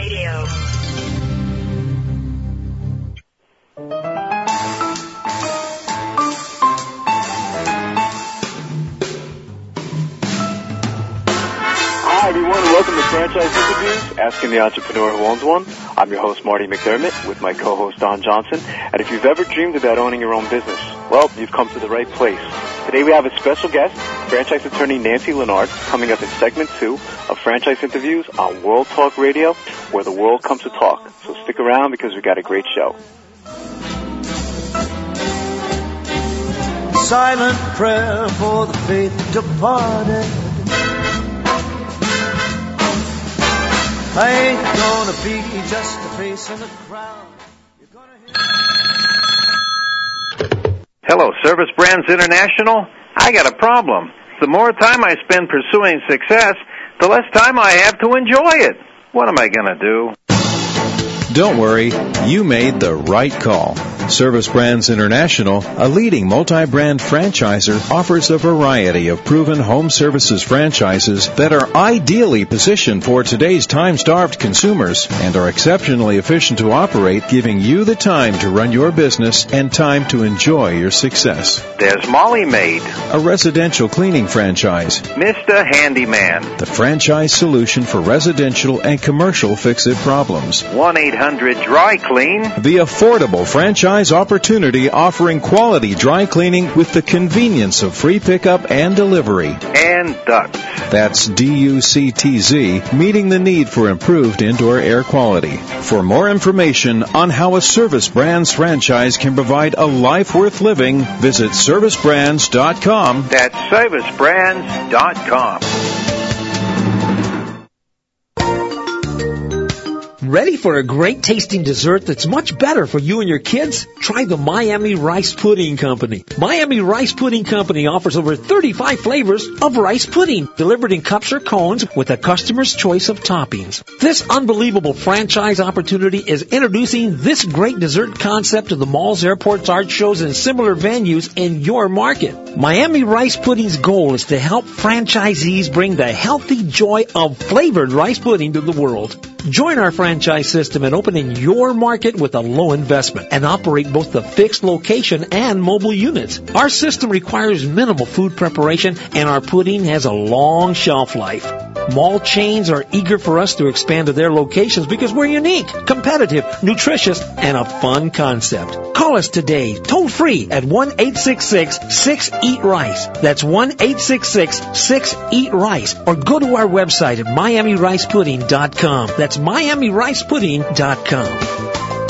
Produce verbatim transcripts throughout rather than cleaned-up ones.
Radio. Hi, everyone, and welcome to Franchise Interviews, Asking the Entrepreneur Who Owns One. I'm your host, Marty McDermott, with my co-host, Don Johnson. And if you've ever dreamed about owning your own business, well, you've come to the right place. Today we have a special guest, franchise attorney Nancy Lennard, coming up in segment two of Franchise Interviews on World Talk Radio, where the world comes to talk. So stick around because we've got a great show. Silent prayer for the faith departed. I ain't gonna be just a face in the crowd. You're gonna hear... Hello, Service Brands International. I got a problem. The more time I spend pursuing success, the less time I have to enjoy it. What am I gonna do? Don't worry, you made the right call. Service Brands International, a leading multi-brand franchisor, offers a variety of proven home services franchises that are ideally positioned for today's time-starved consumers and are exceptionally efficient to operate, giving you the time to run your business and time to enjoy your success. There's Molly Maid, a residential cleaning franchise. Mister Handyman, the franchise solution for residential and commercial fix-it problems. one eight hundred dry clean, the affordable franchise opportunity offering quality dry cleaning with the convenience of free pickup and delivery. And Ducts. That's D U C T Z, meeting the need for improved indoor air quality. For more information on how a Service Brands franchise can provide a life worth living, visit service brands dot com. That's service brands dot com. Ready for a great tasting dessert that's much better for you and your kids? Try the Miami Rice Pudding Company. Miami Rice Pudding Company offers over thirty-five flavors of rice pudding, delivered in cups or cones with a customer's choice of toppings. This unbelievable franchise opportunity is introducing this great dessert concept to the malls, airports, art shows, and similar venues in your market. Miami Rice Pudding's goal is to help franchisees bring the healthy joy of flavored rice pudding to the world. Join our franchise system and open in your market with a low investment and operate both the fixed location and mobile units. Our system requires minimal food preparation and our pudding has a long shelf life. Mall chains are eager for us to expand to their locations because we're unique, competitive, nutritious, and a fun concept. Call us today, toll free at one eight six six six eat rice. That's one eight six six six eat rice. Or go to our website at miami rice pudding dot com. That's miami rice pudding dot com.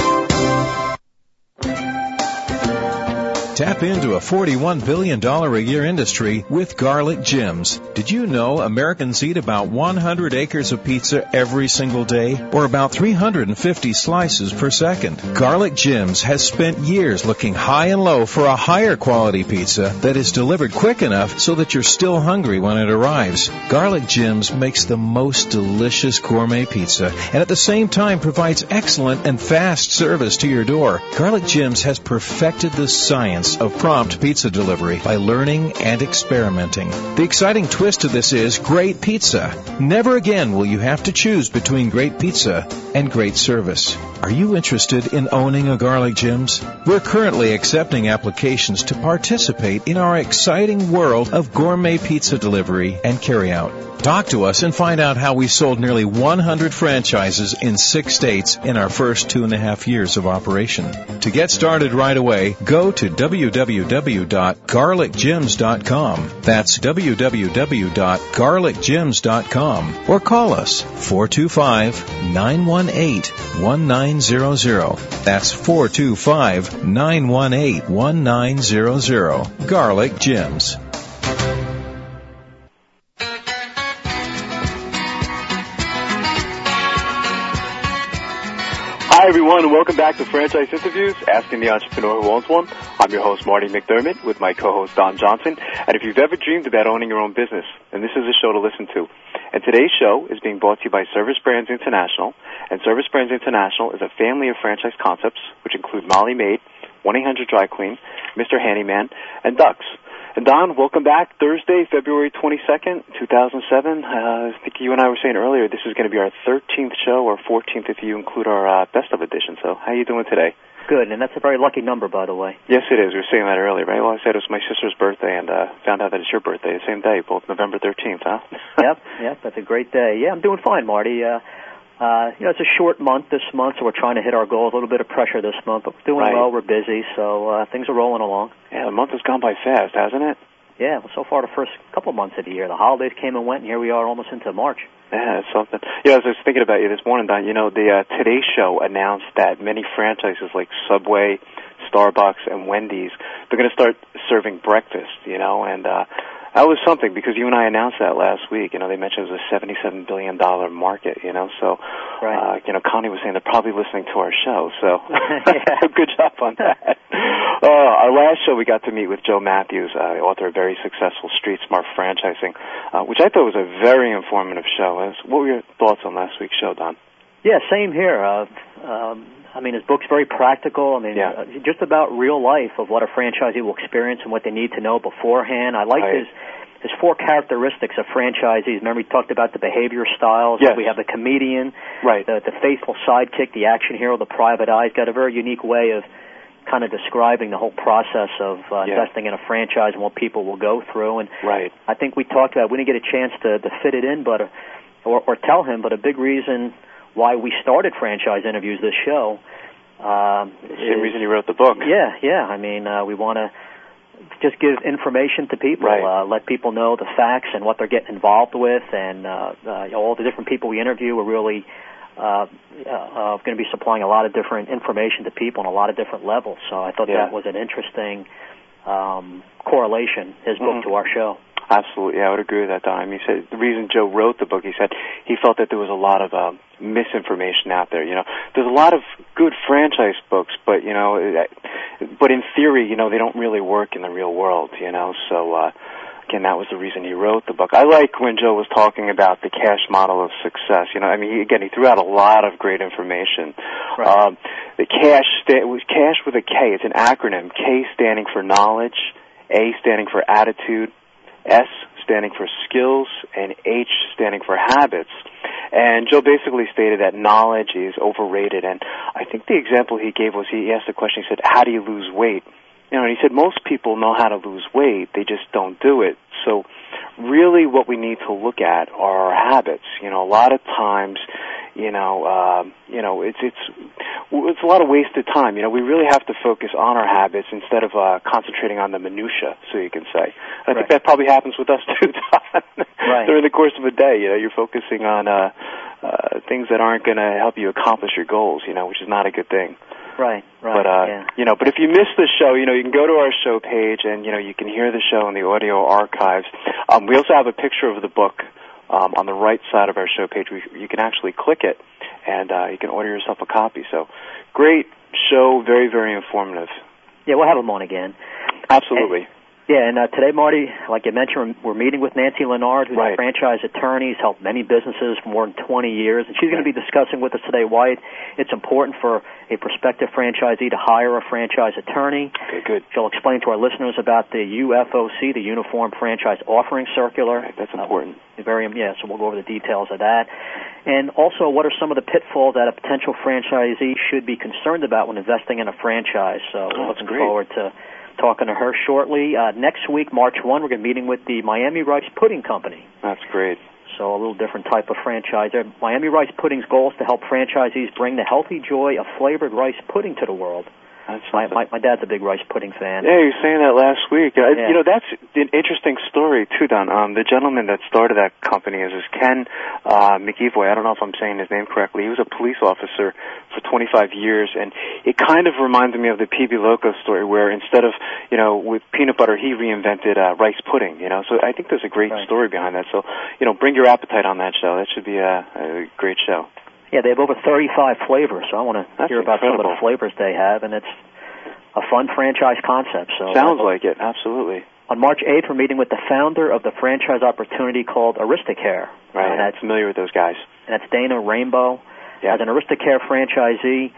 Tap into a forty-one billion dollars a year industry with Garlic Gems. Did you know Americans eat about one hundred acres of pizza every single day, or about three hundred fifty slices per second? Garlic Gems has spent years looking high and low for a higher quality pizza that is delivered quick enough so that you're still hungry when it arrives. Garlic Gems makes the most delicious gourmet pizza and at the same time provides excellent and fast service to your door. Garlic Gems has perfected the science of prompt pizza delivery by learning and experimenting. The exciting twist to this is great pizza. Never again will you have to choose between great pizza and great service. Are you interested in owning a Garlic Gems? We're currently accepting applications to participate in our exciting world of gourmet pizza delivery and carryout. Talk to us and find out how we sold nearly one hundred franchises in six states in our first two and a half years of operation. To get started right away, go to w w w dot garlic gems dot com. That's w w w dot garlic gems dot com. Or call us four two five, nine one eight, one nine zero zero. That's four two five, nine one eight, one nine zero zero. Garlic Gems. Hi, everyone, and welcome back to Franchise Interviews, Asking the Entrepreneur Who Owns One. I'm your host, Marty McDermott, with my co-host, Don Johnson. And if you've ever dreamed about owning your own business, then this is a show to listen to. And today's show is being brought to you by Service Brands International. And Service Brands International is a family of franchise concepts, which include Molly Maid, one eight hundred Dry Clean, Mister Handyman, and Ducts. And Don, welcome back. Thursday, February twenty-second, two thousand seven. Uh, I think you and I were saying earlier this is going to be our thirteenth show, or fourteenth if you include our uh, best of edition. So how are you doing today? Good, and that's a very lucky number, by the way. Yes, it is. We were saying that earlier, right? Well, I said it was my sister's birthday, and uh, found out that it's your birthday the same day, both November thirteenth, huh? Yep, yep, that's a great day. Yeah, I'm doing fine, Marty. Uh, uh, you know, it's a short month this month, so we're trying to hit our goals. A little bit of pressure this month, but we're doing right. well. We're busy, so uh, things are rolling along. Yeah, the month has gone by fast, hasn't it? Yeah, well, so far the first couple of months of the year. The holidays came and went, and here we are almost into March. Yeah, that's something. Yeah, I was just thinking about you this morning, Don. You know, the uh, Today Show announced that many franchises like Subway, Starbucks, and Wendy's, they're going to start serving breakfast, you know, and uh, that was something because you and I announced that last week. You know, they mentioned it was a seventy-seven billion dollars market, you know, so, right. uh, you know, Connie was saying they're probably listening to our show, so good job on that. Uh, our last show, we got to meet with Joe Matthews, uh, the author of very successful Street Smart Franchising, uh, which I thought was a very informative show. What were your thoughts on last week's show, Don? Yeah, same here. Uh, um, I mean, his book's very practical. I mean, yeah. uh, just about real life of what a franchisee will experience and what they need to know beforehand. I like right. his his four characteristics of franchisees. Remember, he talked about the behavior styles. Yes. We have the comedian, right. the, the faithful sidekick, the action hero, the private eye. He's got a very unique way of kind of describing the whole process of uh, yeah. investing in a franchise and what people will go through. And right. I think we talked about, we didn't get a chance to, to fit it in, but uh, or, or tell him, but a big reason why we started Franchise Interviews, this show. Um, the same reason you wrote the book. Yeah, yeah. I mean, uh, we want to just give information to people, right. uh, let people know the facts and what they're getting involved with, and uh, uh, all the different people we interview are really uh, uh, going to be supplying a lot of different information to people on a lot of different levels. So I thought yeah. that was an interesting um, correlation, his book mm-hmm. to our show. Absolutely, yeah, I would agree with that, Don. He said the reason Joe wrote the book, he said he felt that there was a lot of um, misinformation out there. You know, there's a lot of good franchise books, but you know, but in theory, you know, they don't really work in the real world. You know, so uh, again, that was the reason he wrote the book. I like when Joe was talking about the cash model of success. You know, I mean, he, again, he threw out a lot of great information. Right. Um, the cash sta- was cash with a K. It's an acronym. K standing for knowledge, A standing for attitude, S standing for skills, and H standing for habits. And Joe basically stated that knowledge is overrated. And I think the example he gave was he asked the question, he said, how do you lose weight? You know, and he said most people know how to lose weight, they just don't do it. So really what we need to look at are our habits. You know, a lot of times, you know, uh, you know, it's it's it's a lot of wasted time. You know, we really have to focus on our habits instead of uh, concentrating on the minutia, so you can say. And I right. think that probably happens with us too, Don. Right. During the course of a day, you know, you're focusing on uh, uh, things that aren't going to help you accomplish your goals. You know, which is not a good thing. Right, right. But, uh, yeah. you know, but if you missed the show, you know, you can go to our show page and, you know, you can hear the show in the audio archives. Um, we also have a picture of the book um, on the right side of our show page. We, you can actually click it and uh, you can order yourself a copy. So great show, very, very informative. Yeah, we'll have them on again. Absolutely. And, yeah, and uh, today, Marty, like you mentioned, we're, we're meeting with Nancy Leonard, who's right. a franchise attorney, who's helped many businesses for more than twenty years, and she's going to be discussing with us today why it's important for a prospective franchisee to hire a franchise attorney. Okay, good. She'll explain to our listeners about the U F O C, the Uniform Franchise Offering Circular. Right, that's important. Uh, very, yeah, so we'll go over the details of that. And also, what are some of the pitfalls that a potential franchisee should be concerned about when investing in a franchise? So we're oh, looking great. forward to talking to her shortly. Uh, next week, March first, we're going to be meeting with the Miami Rice Pudding Company. That's great. So a little different type of franchise. Miami Rice Pudding's goal is to help franchisees bring the healthy joy of flavored rice pudding to the world. That's my, my my dad's a big rice pudding fan. Yeah, you were saying that last week. Uh, Yeah. You know, that's an interesting story, too, Don. Um, the gentleman that started that company is, is Ken uh, McEvoy. I don't know if I'm saying his name correctly. He was a police officer for twenty-five years, and it kind of reminded me of the P B Loco story where instead of, you know, with peanut butter, he reinvented uh, rice pudding, you know. So I think there's a great Right. story behind that. So, you know, bring your appetite on that show. That should be a, a great show. Yeah, they have over thirty-five flavors, so I want to That's hear about some of incredible. the flavors they have, and it's a fun franchise concept. So Sounds like it, absolutely. On March eighth, we're meeting with the founder of the franchise opportunity called Aristocare. Right, and I'm familiar with those guys. And that's Dana Rainbow. Yeah. As an Aristocare franchisee,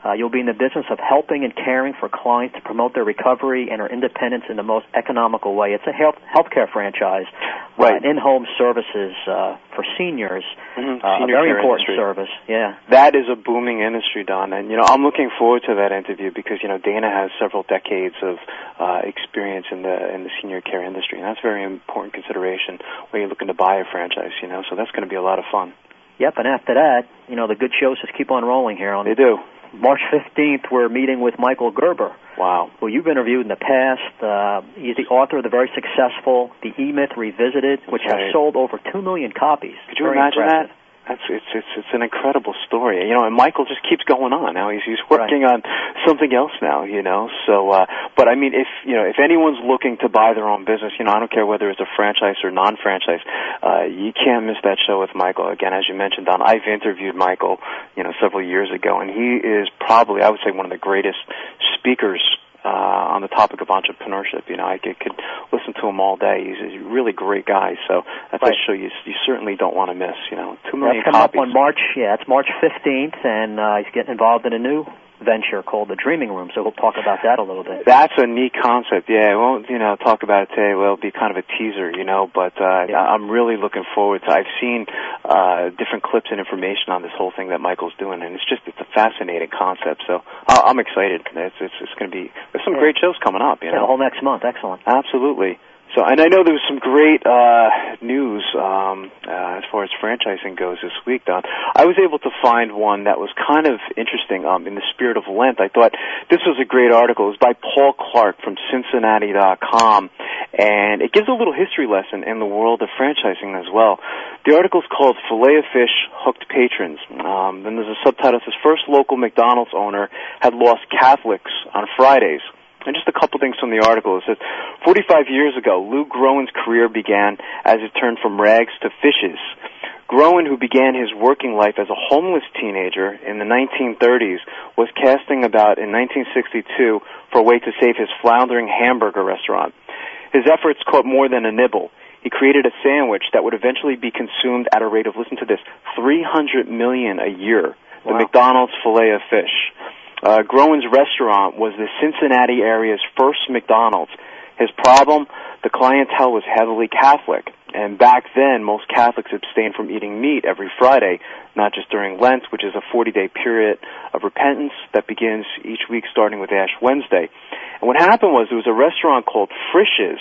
Uh, you'll be in the business of helping and caring for clients to promote their recovery and their independence in the most economical way. It's a health healthcare franchise, right? Uh, in-home services uh, for seniors. Mm-hmm. Uh, Senior a very care important industry. service. Yeah, that is a booming industry, Don. And you know, I'm looking forward to that interview because you know Dana has several decades of uh, experience in the in the senior care industry, and that's a very important consideration when you're looking to buy a franchise. You know, so that's going to be a lot of fun. Yep, and after that, you know, the good shows just keep on rolling here. On They do. March fifteenth, we're meeting with Michael Gerber. Wow. Who you've interviewed in the past. Uh, he's the author of the very successful The E-Myth Revisited, which right. has sold over two million copies. Could you very imagine impressive. that? That's it's it's it's an incredible story, you know. And Michael just keeps going on. Now he's he's working right. on something else now, you know. So, uh, but I mean, if you know, if anyone's looking to buy their own business, you know, I don't care whether it's a franchise or non-franchise, uh, you can't miss that show with Michael. Again, as you mentioned, Don, I've interviewed Michael, you know, several years ago, and he is probably, I would say, one of the greatest speakers Uh, on the topic of entrepreneurship. You know, I could, could listen to him all day. He's a really great guy. So that's right. a show you you certainly don't want to miss. You know, two million that's coming copies. up on March. Yeah, it's March fifteenth, and uh, he's getting involved in a new venture called the Dreaming Room. So we'll talk about that a little bit. That's a neat concept. Yeah, I won't you know talk about it today. Well, it'll be kind of a teaser, you know. But uh, yeah. I'm really looking forward to. I've seen uh, different clips and information on this whole thing that Michael's doing, and it's just it's a fascinating concept. So uh, I'm excited. It's it's, it's going to be there's some yeah. great shows coming up. You know, yeah, the whole next month. Excellent. Absolutely. So, and I know there was some great uh, news um, uh, as far as franchising goes this week, Don. I was able to find one that was kind of interesting um, in the spirit of Lent. I thought this was a great article. It was by Paul Clark from Cincinnati dot com, and it gives a little history lesson in the world of franchising as well. The article is called Filet-O-Fish Hooked Patrons. Um, then there's a subtitle that says, First Local McDonald's Owner Had Lost Catholics on Fridays. And just a couple things from the article. It says, forty-five years ago, Lou Groen's career began as it turned from rags to fishes. Groen, who began his working life as a homeless teenager in the nineteen thirties, was casting about in nineteen sixty-two for a way to save his floundering hamburger restaurant. His efforts caught more than a nibble. He created a sandwich that would eventually be consumed at a rate of, listen to this, three hundred million a year. The Wow. McDonald's Filet-O-Fish. Uh, Groen's restaurant was the Cincinnati area's first McDonald's. His problem, the clientele was heavily Catholic, and back then most Catholics abstained from eating meat every Friday, not just during Lent, which is a forty-day period of repentance that begins each week starting with Ash Wednesday. And what happened was there was a restaurant called Frisch's,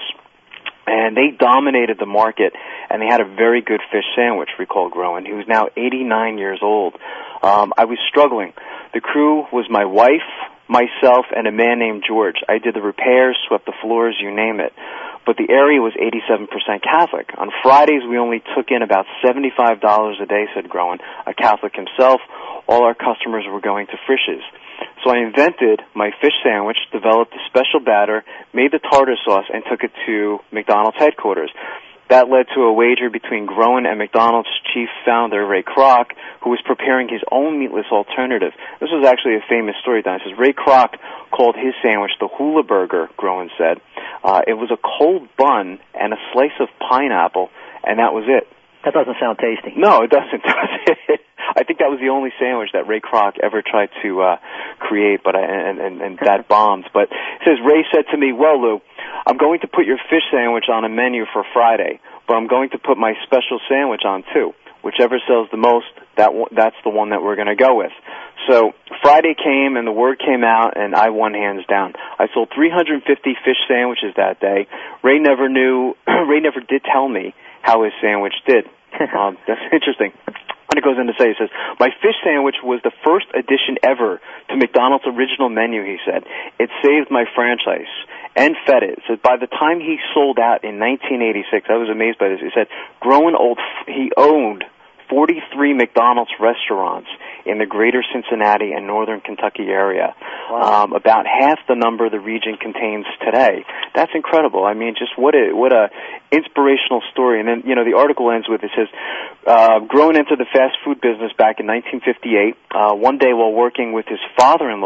and they dominated the market, and they had a very good fish sandwich, recalled Groen, who is now eighty-nine years old. Um, I was struggling. The crew was my wife, myself, and a man named George. I did the repairs, swept the floors, you name it. But the area was eighty-seven percent Catholic. On Fridays, we only took in about seventy-five dollars a day, said Groen, a Catholic himself. All our customers were going to Frisch's. So I invented my fish sandwich, developed a special batter, made the tartar sauce, and took it to McDonald's headquarters. That led to a wager between Groen and McDonald's chief founder, Ray Kroc, who was preparing his own meatless alternative. This was actually a famous story, Don. It says Ray Kroc called his sandwich the Hula Burger, Groen said. Uh, it was a cold bun and a slice of pineapple, and that was it. That doesn't sound tasty. No, it doesn't, does it? I think that was the only sandwich that Ray Kroc ever tried to uh, create, but I, and, and, and that bombed. But it says, Ray said to me, well, Lou, I'm going to put your fish sandwich on a menu for Friday, but I'm going to put my special sandwich on too. Whichever sells the most, that w- that's the one that we're going to go with. So Friday came and the word came out, and I won hands down. I sold three hundred fifty fish sandwiches that day. Ray never knew, Ray never did tell me how his sandwich did. um, that's interesting. And it goes on to say, it says, my fish sandwich was the first addition ever to McDonald's original menu, he said. It saved my franchise and fed it. So by the time he sold out in nineteen eighty-six, I was amazed by this. He said, Groen old, he owned forty-three McDonald's restaurants in the greater Cincinnati and northern Kentucky area. Wow. Um, about half the number the region contains today. That's incredible. I mean, just what a what a inspirational story. And then, you know, the article ends with, it says, uh, Groen entered the fast food business back in nineteen fifty-eight. Uh, one day while working with his father-in-law,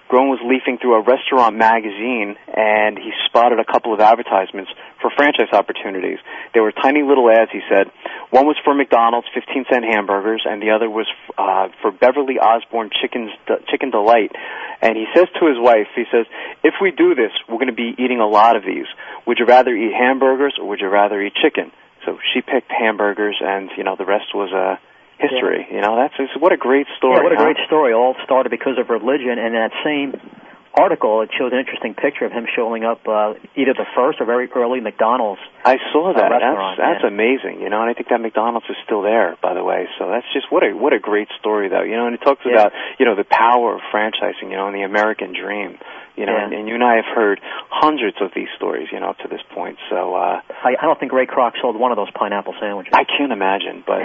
Groen was leafing through a restaurant magazine, and he spotted a couple of advertisements for franchise opportunities. They were tiny little ads, he said. One was for McDonald's fifteen cent hamburgers, and the other was uh, for Beverly Osborne Chicken's, Chicken Delight. And he says to his wife, he says, if we do this, we're going to be eating a lot of these. Would you rather eat hamburgers or would you rather eat chicken? So she picked hamburgers, and, you know, the rest was uh, history. Yeah. You know, that's it's, what a great story. Yeah, what a huh? great story. All started because of religion, and that same article, it shows an interesting picture of him showing up uh, either the first or very early McDonald's. I saw that. Uh, that's that's yeah. amazing, you know, and I think that McDonald's is still there, by the way. So that's just what a what a great story, though, you know. And it talks yeah. about, you know, the power of franchising, you know, and the American dream, you know. Yeah. And, and you and I have heard hundreds of these stories, you know, up to this point. So uh, I, I don't think Ray Kroc sold one of those pineapple sandwiches. I can't imagine, but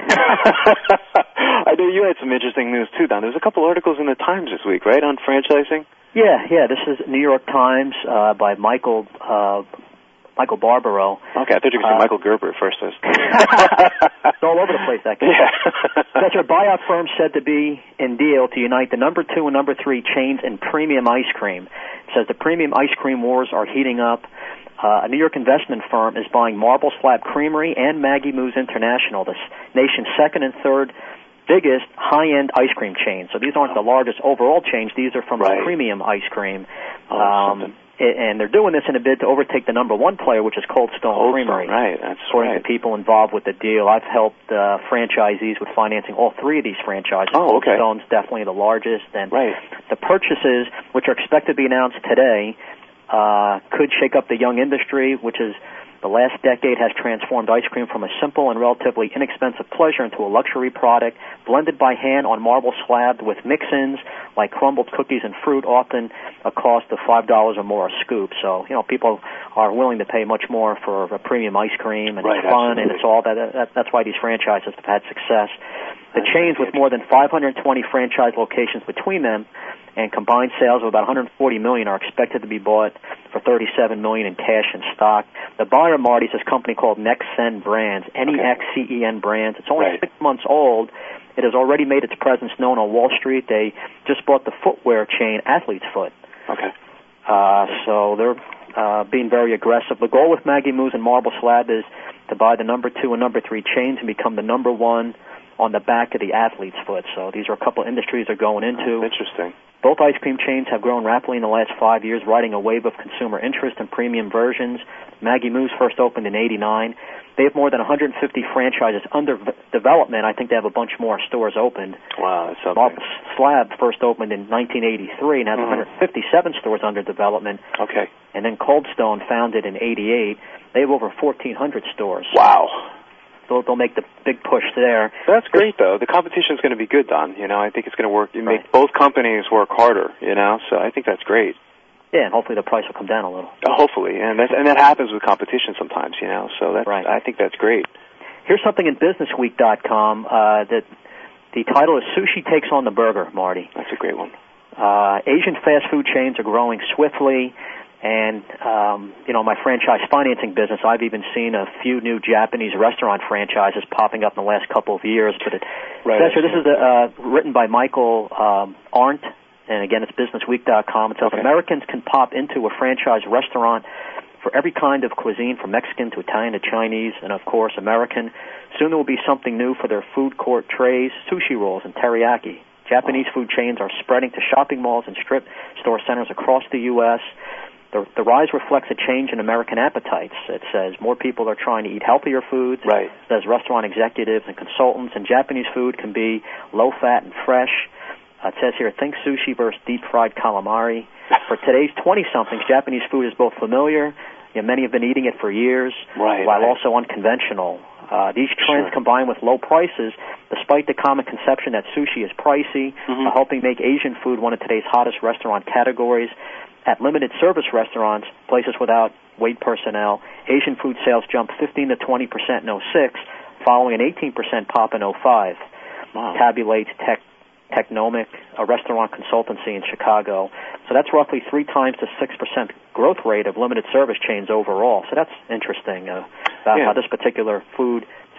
I know you had some interesting news too, Don. There's a couple articles in the Times this week, right, on franchising. Yeah, yeah. This is New York Times uh, by Michael uh, Michael Barbaro. Okay, I thought you were going to say uh, Michael Gerber at first. It's all over the place, that guy. Yeah. That's our buyout firm said to be in deal to unite the number two and number three chains in premium ice cream. It says the premium ice cream wars are heating up. Uh, a New York investment firm is buying Marble Slab Creamery and Maggie Moo's International, the nation's second and third biggest high-end ice cream chains. So these aren't the largest overall chains. These are from right. the premium ice cream. Oh, um, and they're doing this in a bid to overtake the number one player, which is Cold Stone Cold Creamery. Stone, right, that's According right. to people involved with the deal, I've helped uh, franchisees with financing all three of these franchises. Oh, okay. Cold Stone's definitely the largest. And right. the purchases, which are expected to be announced today, uh, could shake up the young industry, which is the last decade has transformed ice cream from a simple and relatively inexpensive pleasure into a luxury product blended by hand on marble slab with mix-ins like crumbled cookies and fruit, often a cost of five dollars or more a scoop. So, you know, people are willing to pay much more for a premium ice cream, and right, it's fun, absolutely. and it's all that, that. That's why these franchises have had success. The chains with more than five hundred twenty franchise locations between them and combined sales of about one hundred forty million dollars are expected to be bought for thirty-seven million dollars in cash and stock. The buyer, Marty, is this company called Nexen Brands, N E X C E N Brands. It's only right. six months old. It has already made its presence known on Wall Street. They just bought the footwear chain Athlete's Foot. Okay. Uh, so they're uh, being very aggressive. The goal with Maggie Moo's and Marble Slab is to buy the number two and number three chains and become the number one on the back of the Athlete's Foot. So these are a couple of industries they're going into. That's interesting. Both ice cream chains have grown rapidly in the last five years, riding a wave of consumer interest in premium versions. Maggie Moo's first opened in eighty-nine. They have more than one hundred fifty franchises under v- development. I think they have a bunch more stores opened. Wow, that's something. Marble Slab first opened in nineteen eighty-three and has Mm-hmm. one hundred fifty-seven stores under development. Okay. And then Cold Stone, founded in eighty-eight, they have over fourteen hundred stores. Wow. They'll, they'll make the big push there. That's great, though. The competition is going to be good, Don. You know, I think it's going to work. You Right. make both companies work harder. You know, so I think that's great. Yeah, and hopefully the price will come down a little. Uh, hopefully, and that and that happens with competition sometimes. You know, so that's Right. I think that's great. Here's something in business week dot com uh, that the title is Sushi Takes on the Burger, Marty. That's a great one. Uh, Asian fast food chains are growing swiftly, and, um, you know, my franchise financing business, I've even seen a few new Japanese restaurant franchises popping up in the last couple of years. But it Right. says here, this is uh, written by Michael um, Arndt, and again, it's business week dot com. It says Okay. Americans can pop into a franchise restaurant for every kind of cuisine, from Mexican to Italian to Chinese, and of course American. Soon there will be something new for their food court trays, sushi rolls, and teriyaki. Japanese food chains are spreading to shopping malls and strip store centers across the U S The, the rise reflects a change in American appetites. It says more people are trying to eat healthier foods. Right. It says restaurant executives and consultants, and Japanese food can be low-fat and fresh. Uh, it says here, think sushi versus deep-fried calamari. For today's twenty-somethings, Japanese food is both familiar, you know, many have been eating it for years, Right, while right. also unconventional. Uh, these trends Sure. combined with low prices, despite the common conception that sushi is pricey, Mhm. are helping make Asian food one of today's hottest restaurant categories. At limited service restaurants, places without wait personnel, Asian food sales jumped fifteen to twenty percent in oh six, following an eighteen percent pop in oh five. Wow. Tabulates Tech, Technomic, a restaurant consultancy in Chicago. So that's roughly three times the six percent growth rate of limited service chains overall. So that's interesting uh, about Yeah. how this particular food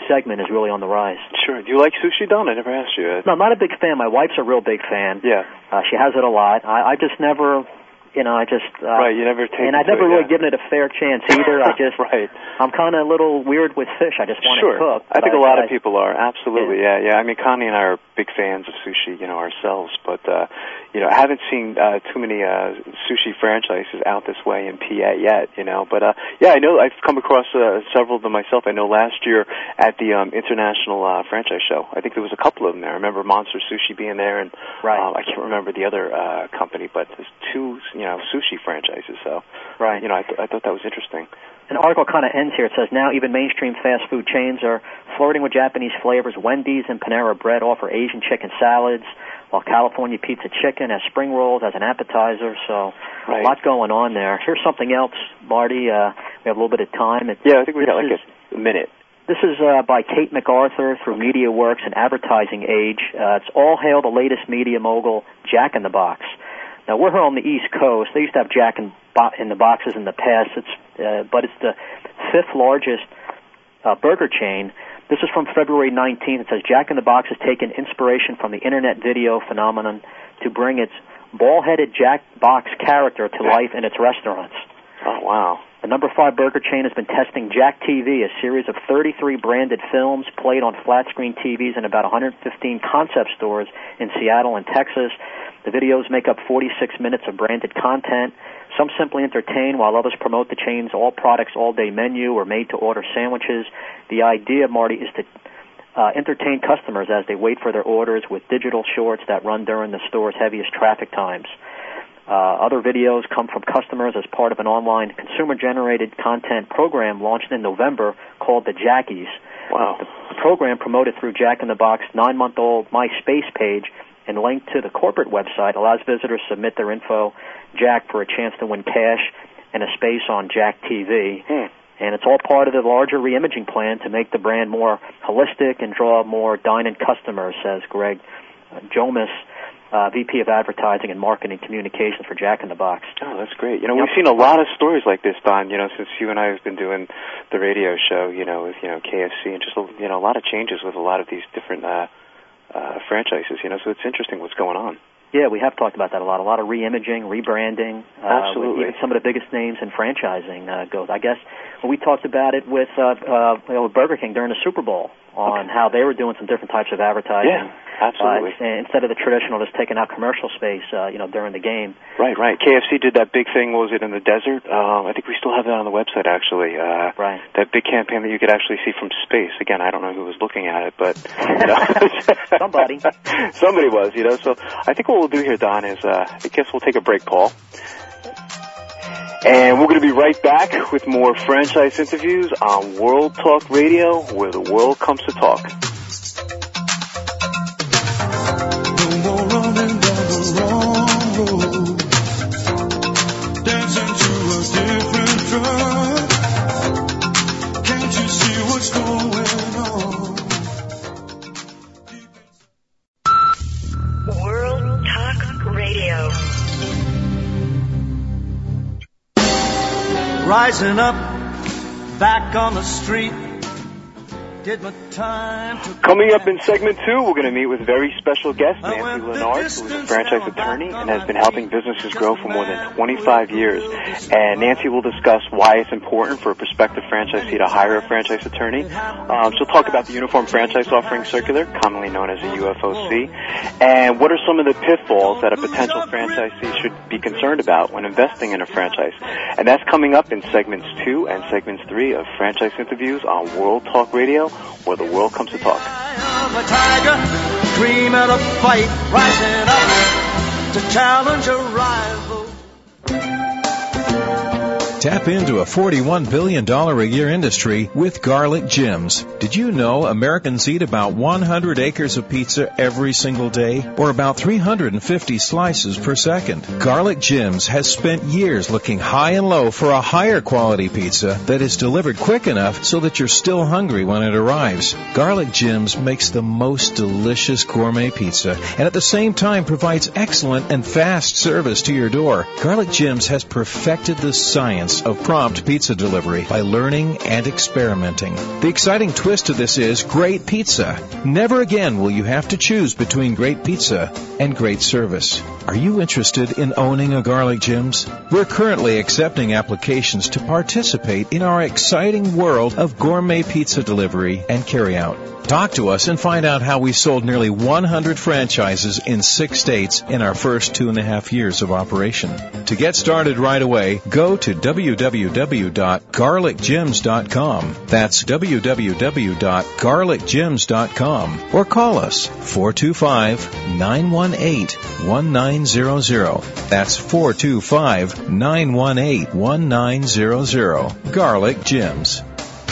segment is really on the rise. Sure. Do you like sushi, Don? I never asked you. No, I'm not a big fan. My wife's a real big fan. Yeah. Uh, she has it a lot. I, I just never, you know, I just... Uh, right, you never take And I've never it, really yeah. given it a fair chance either. I just... right. I'm kind of a little weird with fish. I just want sure. it cooked. I think I, a lot I, of people are. Absolutely, yeah. yeah, yeah. I mean, Connie and I are big fans of sushi, you know, ourselves. But, uh, you know, I haven't seen uh, too many uh, sushi franchises out this way in P A yet, you know. But, uh, yeah, I know I've come across uh, several of them myself. I know last year at the um, International uh, Franchise Show, I think there was a couple of them there. I remember Monster Sushi being there, and right. uh, I can't remember the other uh, company, but there's two, you know, sushi franchises. So, right. you know, I, th- I thought that was interesting. An article kind of ends here. It says, now even mainstream fast food chains are flirting with Japanese flavors. Wendy's and Panera Bread offer Asian chicken salads, while California Pizza Chicken has spring rolls as an appetizer. So right. a lot going on there. Here's something else, Marty. Uh, we have a little bit of time. It, yeah, I think we got like is, a minute. This is uh, by Kate MacArthur through MediaWorks and Advertising Age. Uh, it's All Hail the Latest Media Mogul, Jack in the Box. Now, we're here on the East Coast. They used to have Jack in, bo- in the Boxes in the past, it's, uh, but it's the fifth largest uh, burger chain. This is from February nineteenth. It says, Jack in the Box has taken inspiration from the Internet video phenomenon to bring its ball-headed Jack Box character to life in its restaurants. Oh, wow. The number five burger chain has been testing Jack T V, a series of thirty-three branded films played on flat-screen T Vs in about one hundred fifteen concept stores in Seattle and Texas. The videos make up forty-six minutes of branded content. Some simply entertain, while others promote the chain's all-products, all-day menu or made-to-order sandwiches. The idea, Marty, is to uh, entertain customers as they wait for their orders with digital shorts that run during the store's heaviest traffic times. Uh, other videos come from customers as part of an online consumer-generated content program launched in November called the Jackies. Wow. The program, promoted through Jack in the Box nine-month-old MySpace page and linked to the corporate website, allows visitors to submit their info, Jack, for a chance to win cash and a space on Jack T V. Hmm. And it's all part of the larger reimaging plan to make the brand more holistic and draw more dine-in customers, says Greg uh, Jomis, Uh, V P of Advertising and Marketing Communications for Jack in the Box. Oh, that's great. You know, Yep. we've seen a lot of stories like this, Don, you know, since you and I have been doing the radio show, you know, with, you know, K F C and just, you know, a lot of changes with a lot of these different uh, uh, franchises, you know, so it's interesting what's going on. Yeah, we have talked about that a lot. A lot of reimaging, rebranding. Uh, Absolutely. Even some of the biggest names in franchising uh, goes. I guess well, we talked about it with, uh, uh, you know, with Burger King during the Super Bowl on okay. how they were doing some different types of advertising. Yeah, absolutely. Uh, instead of the traditional just taking out commercial space, uh, you know, during the game. Right, right. K F C did that big thing, what was it, in the desert? Um, I think we still have that on the website, actually. Uh, right. That big campaign that you could actually see from space. Again, I don't know who was looking at it, but, you know. Somebody. Somebody was, you know. So I think what we'll do here, Don, is uh, I guess we'll take a break, Paul. And we're going to be right back with more franchise interviews on World Talk Radio, where the world comes to talk. No more running down the wrong road, dancing to a different drug. Can't you see what's going on? World Talk Radio. Rising up, back on the street, did my time to... Coming up in segment two, we're going to meet with very special guest Nancy Leonard, who is a franchise attorney and has been helping businesses grow for more than twenty-five years. And Nancy will discuss why it's important for a prospective franchisee to hire a franchise attorney. Um, she'll talk about the Uniform Franchise Offering Circular, commonly known as a U F O C, and what are some of the pitfalls that a potential franchisee should be concerned about when investing in a franchise. And that's coming up in segments two and segments three of Franchise Interviews on World Talk Radio, where the world comes to talk. I'm a tiger, dream at a fight, rising up to challenge a rival. Tap into a forty-one billion dollars a year industry with Garlic Jim's. Did you know Americans eat about one hundred acres of pizza every single day, or about three hundred fifty slices per second? Garlic Jim's has spent years looking high and low for a higher quality pizza that is delivered quick enough so that you're still hungry when it arrives. Garlic Jim's makes the most delicious gourmet pizza and at the same time provides excellent and fast service to your door. Garlic Jim's has perfected the science months of prompt pizza delivery by learning and experimenting. The exciting twist to this is great pizza. Never again will you have to choose between great pizza and great service. Are you interested in owning a Garlic Jim's? We're currently accepting applications to participate in our exciting world of gourmet pizza delivery and carryout. Talk to us and find out how we sold nearly one hundred franchises in six states in our first two and a half years of operation. To get started right away, go to w w w dot garlic jims dot com. That's w w w dot garlic jims dot com. Or call us four two five, nine one eight, one nine zero zero. That's four two five, nine one eight, one nine zero zero. Garlic Jim's.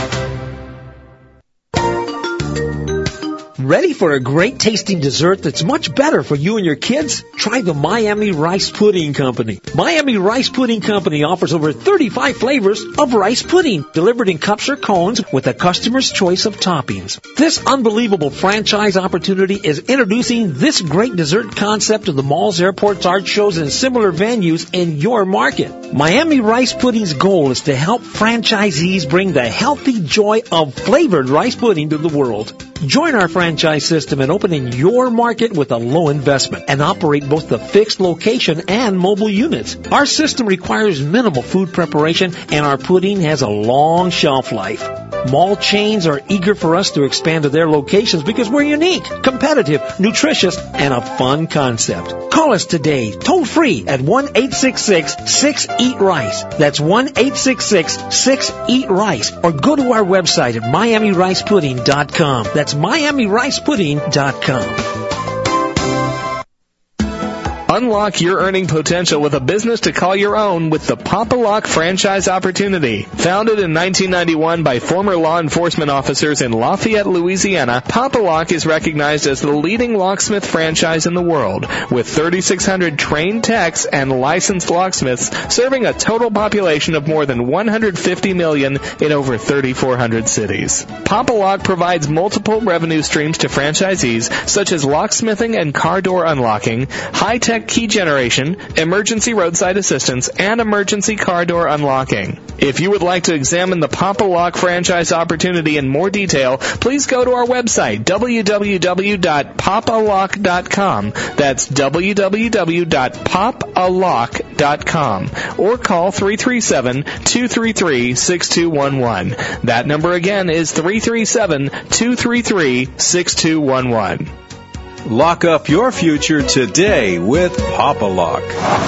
Ready for a great tasting dessert that's much better for you and your kids? Try the Miami Rice Pudding Company. Miami Rice Pudding Company offers over thirty-five flavors of rice pudding, delivered in cups or cones with a customer's choice of toppings. This unbelievable franchise opportunity is introducing this great dessert concept to the malls, airports, art shows, and similar venues in your market. Miami Rice Pudding's goal is to help franchisees bring the healthy joy of flavored rice pudding to the world. Join our franchise system and open in your market with a low investment and operate both the fixed location and mobile units. Our system requires minimal food preparation and our pudding has a long shelf life. Mall chains are eager for us to expand to their locations because we're unique, competitive, nutritious, and a fun concept. Call us today, toll free at one eight six six, six eat rice. That's one eight six six, six eat rice. Or go to our website at miami rice pudding dot com. That's miami rice pudding dot com. Unlock your earning potential with a business to call your own with the Pop-A-Lock franchise opportunity. Founded in nineteen ninety-one by former law enforcement officers in Lafayette, Louisiana, Pop-A-Lock is recognized as the leading locksmith franchise in the world, with thirty-six hundred trained techs and licensed locksmiths serving a total population of more than one hundred fifty million in over thirty-four hundred cities. Pop-A-Lock provides multiple revenue streams to franchisees, such as locksmithing and car door unlocking, high-tech key generation, emergency roadside assistance, and emergency car door unlocking. If you would like to examine the Pop-A-Lock franchise opportunity in more detail, please go to our website, w w w dot pop a lock dot com. That's w w w dot pop a lock dot com. Or call three three seven, two three three, six two one one. That number again is three three seven, two three three, six two one one. Lock up your future today with Pop-A-Lock.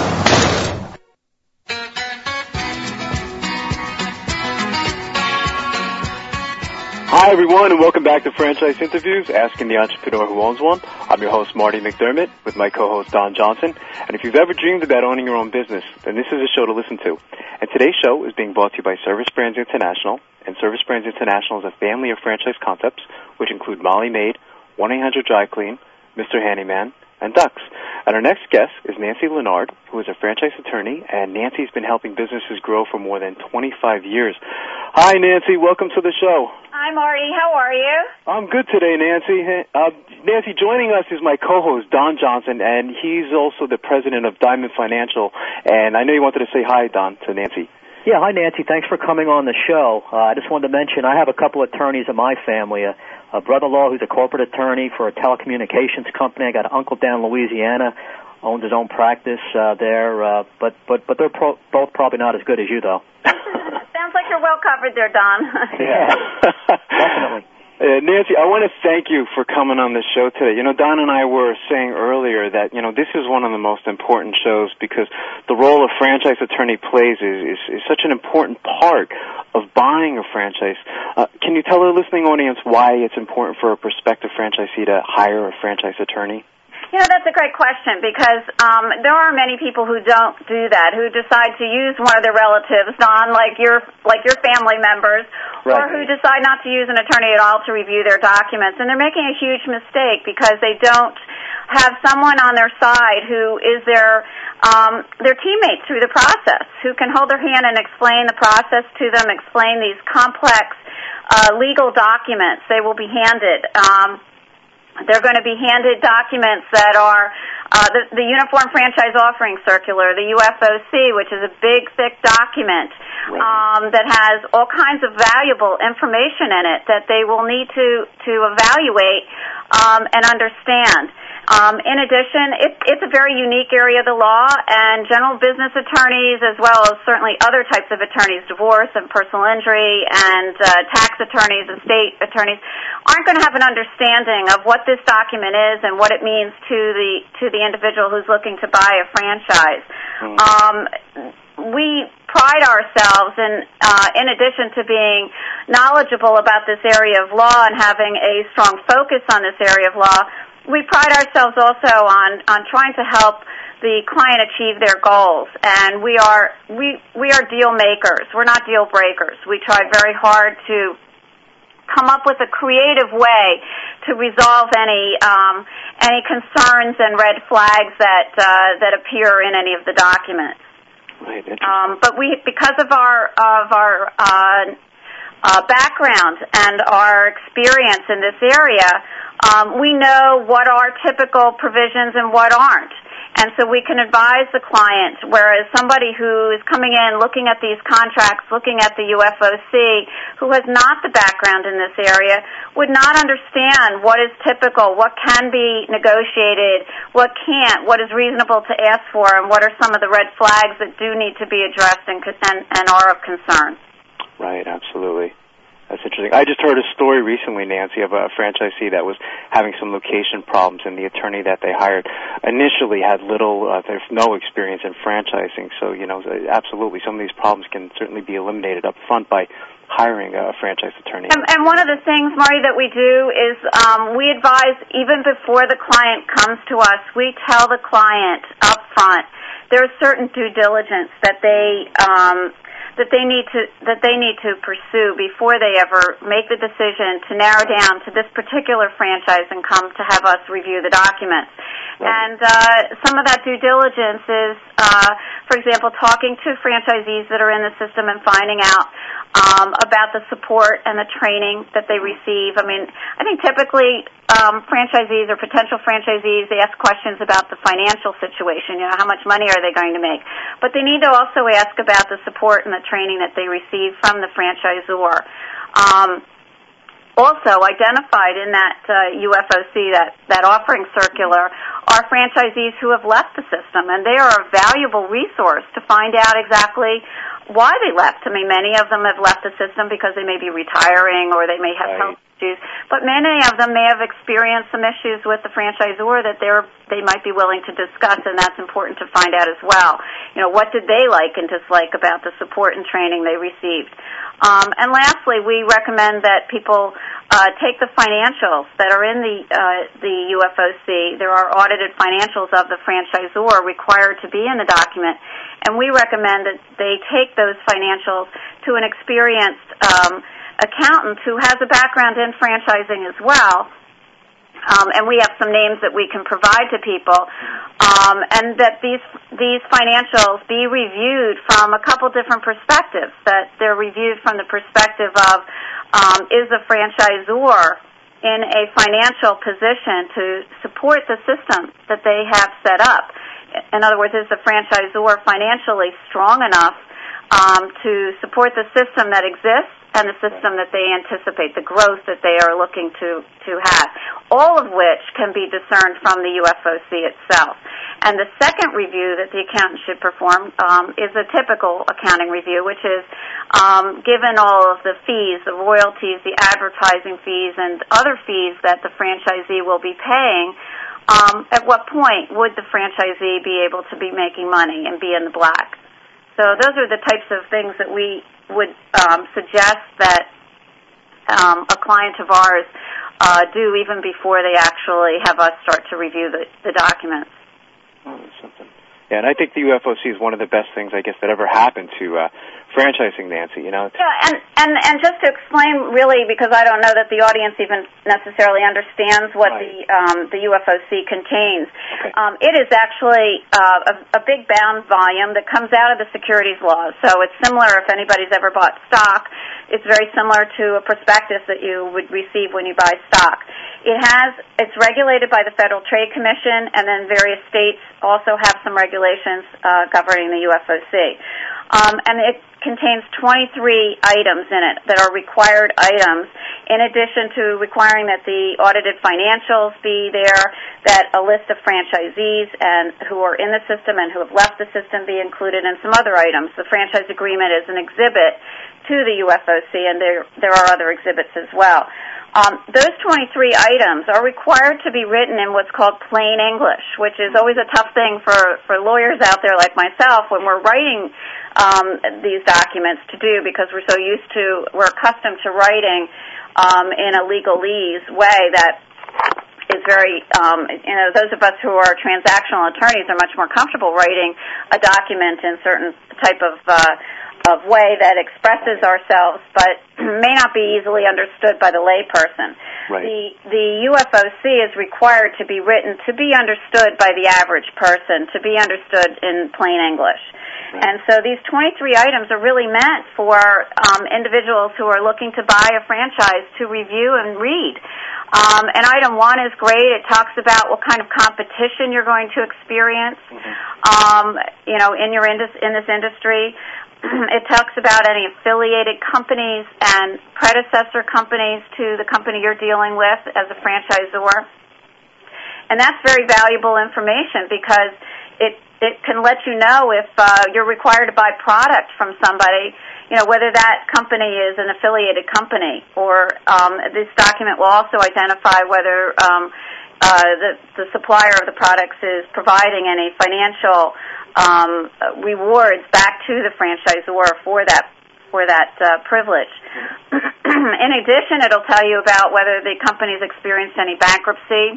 Hi, everyone, and welcome back to Franchise Interviews, Asking the Entrepreneur Who Owns One. I'm your host, Marty McDermott, with my co-host, Don Johnson. And if you've ever dreamed about owning your own business, then this is a show to listen to. And today's show is being brought to you by Service Brands International. And Service Brands International is a family of franchise concepts, which include Molly Maid, one eight hundred Dry Clean, Mister Handyman, and Ducks. And our next guest is Nancy Leonard, who is a franchise attorney, and Nancy's been helping businesses grow for more than twenty-five years. Hi, Nancy. Welcome to the show. Hi, Marty. How are you? I'm good today, Nancy. Uh, Nancy, joining us is my co-host, Don Johnson, and he's also the president of Diamond Financial. And I know you wanted to say hi, Don, to Nancy. Yeah, hi, Nancy. Thanks for coming on the show. Uh, I just wanted to mention I have a couple attorneys in my family. A, a brother-in-law who's a corporate attorney for a telecommunications company. I got an uncle down in Louisiana, owns his own practice uh, there. Uh, but but but they're pro- both probably not as good as you, though. Sounds like you're well covered there, Don. Yeah, definitely. Uh, Nancy, I want to thank you for coming on the show today. You know, Don and I were saying earlier that, you know, this is one of the most important shows because the role a franchise attorney plays is, is, is such an important part of buying a franchise. Uh, can you tell our listening audience why it's important for a prospective franchisee to hire a franchise attorney? You know, that's a great question because um, there are many people who don't do that, who decide to use one of their relatives, Don, like your like your family members, right, or who decide not to use an attorney at all to review their documents. And they're making a huge mistake because they don't have someone on their side who is their um, their teammate through the process, who can hold their hand and explain the process to them, explain these complex uh, legal documents they will be handed. Um They're going to be handed documents that are uh, the, the Uniform Franchise Offering Circular, the U F O C, which is a big, thick document um, that has all kinds of valuable information in it that they will need to, to evaluate um, and understand. Um, in addition, it, it's a very unique area of the law, and general business attorneys, as well as certainly other types of attorneys, divorce and personal injury, and uh, tax attorneys, estate attorneys, aren't going to have an understanding of what this document is and what it means to the to the individual who's looking to buy a franchise. Mm. Um, we pride ourselves in, uh, in addition to being knowledgeable about this area of law and having a strong focus on this area of law, we pride ourselves also on, on trying to help the client achieve their goals. And we are, we, we are deal makers. We're not deal breakers. We try very hard to come up with a creative way to resolve any, um, any concerns and red flags that, uh, that appear in any of the documents. Right. Um, but we, because of our, of our, uh, uh, background and our experience in this area, Um, we know what are typical provisions and what aren't. And so we can advise the client, whereas somebody who is coming in looking at these contracts, looking at the U F O C, who has not the background in this area, would not understand what is typical, what can be negotiated, what can't, what is reasonable to ask for, and what are some of the red flags that do need to be addressed and, and, and are of concern. Right, absolutely. That's interesting. I just heard a story recently, Nancy, of a franchisee that was having some location problems, and the attorney that they hired initially had little, uh, there's no experience in franchising. So, you know, absolutely, some of these problems can certainly be eliminated up front by hiring a franchise attorney. And, and one of the things, Marty, that we do is um, we advise even before the client comes to us, we tell the client up front there's certain due diligence that they um, that they need to that they need to pursue before they ever make the decision to narrow down to this particular franchise and come to have us review the documents. Right. And uh, some of that due diligence is, uh, for example, talking to franchisees that are in the system and finding out um, about the support and the training that they receive. I mean, I think typically um, franchisees or potential franchisees, they ask questions about the financial situation, you know, how much money are they going to make. But they need to also ask about the support and the training that they receive from the franchisor. Um, also identified in that uh, U F O C, that, that offering circular, are franchisees who have left the system, and they are a valuable resource to find out exactly why they left. I mean, many of them have left the system because they may be retiring or they may have health issues, but many of them may have experienced some issues with the franchisor that they're, they might be willing to discuss, and that's important to find out as well. You know, what did they like and dislike about the support and training they received? Um, and lastly, we recommend that people uh, take the financials that are in the uh, the U F O C. There are audited financials of the franchisor required to be in the document, and we recommend that they take those financials to an experienced um, accountant who has a background in franchising as well. Um, and we have some names that we can provide to people, um, and that these these financials be reviewed from a couple different perspectives. That they're reviewed from the perspective of um, is the franchisor in a financial position to support the system that they have set up. In other words, is the franchisor financially strong enough um, to support the system that exists and the system that they anticipate, the growth that they are looking to, to have, all of which can be discerned from the U F O C itself. And the second review that the accountant should perform um, is a typical accounting review, which is um, given all of the fees, the royalties, the advertising fees, and other fees that the franchisee will be paying, um, at what point would the franchisee be able to be making money and be in the black? So those are the types of things that we would um, suggest that um, a client of ours uh, do even before they actually have us start to review the, the documents. Oh, that's something. Yeah, and I think the U F O C is one of the best things, I guess, that ever happened to uh, franchising, Nancy. You know. Yeah, and, and and just to explain, really, because I don't know that the audience even necessarily understands what right. the um, the U F O C contains. Okay. Um, it is actually uh, a, a big bound volume that comes out of the securities laws. So it's similar if anybody's ever bought stock. It's very similar to a prospectus that you would receive when you buy stock. It has, it's regulated by the Federal Trade Commission, and then various states also have some regulations uh, governing the U F O C. Um, and it contains twenty-three items in it that are required items, in addition to requiring that the audited financials be there, that a list of franchisees and who are in the system and who have left the system be included, and some other items. The franchise agreement is an exhibit to the U F O C, and there there are other exhibits as well. Um, those twenty-three items are required to be written in what's called plain English, which is always a tough thing for, for lawyers out there like myself when we're writing um, these documents to do, because we're so used to, we're accustomed to writing um, in a legalese way that is very, um, you know, those of us who are transactional attorneys are much more comfortable writing a document in certain type of uh, of way that expresses ourselves, but may not be easily understood by the layperson. Right. The the U F O C is required to be written to be understood by the average person, to be understood in plain English. Right. And so these twenty-three items are really meant for um, individuals who are looking to buy a franchise to review and read. Um, and item one is great. It talks about what kind of competition you're going to experience, mm-hmm. um, you know, in your indus- in this industry. It talks about any affiliated companies and predecessor companies to the company you're dealing with as a franchisor. And that's very valuable information because it it can let you know if uh, you're required to buy product from somebody, you know, whether that company is an affiliated company, or um, this document will also identify whether um, uh, the, the supplier of the products is providing any financial Um, rewards back to the franchisor for that for that uh, privilege. In addition, it'll tell you about whether the company's experienced any bankruptcy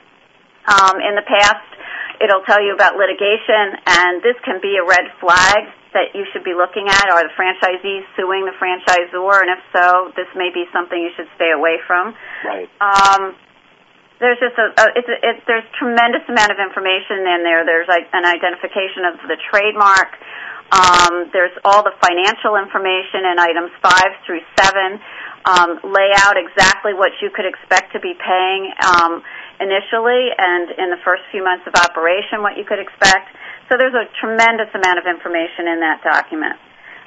um, in the past. It'll tell you about litigation, and this can be a red flag that you should be looking at. Are the franchisees suing the franchisor? And if so, this may be something you should stay away from. Right. Um, There's just a, a, it's a it, there's tremendous amount of information in there. There's like an identification of the trademark. Um, there's all the financial information in items five through seven. Um, lay out exactly what you could expect to be paying um, initially, and in the first few months of operation, what you could expect. So there's a tremendous amount of information in that document.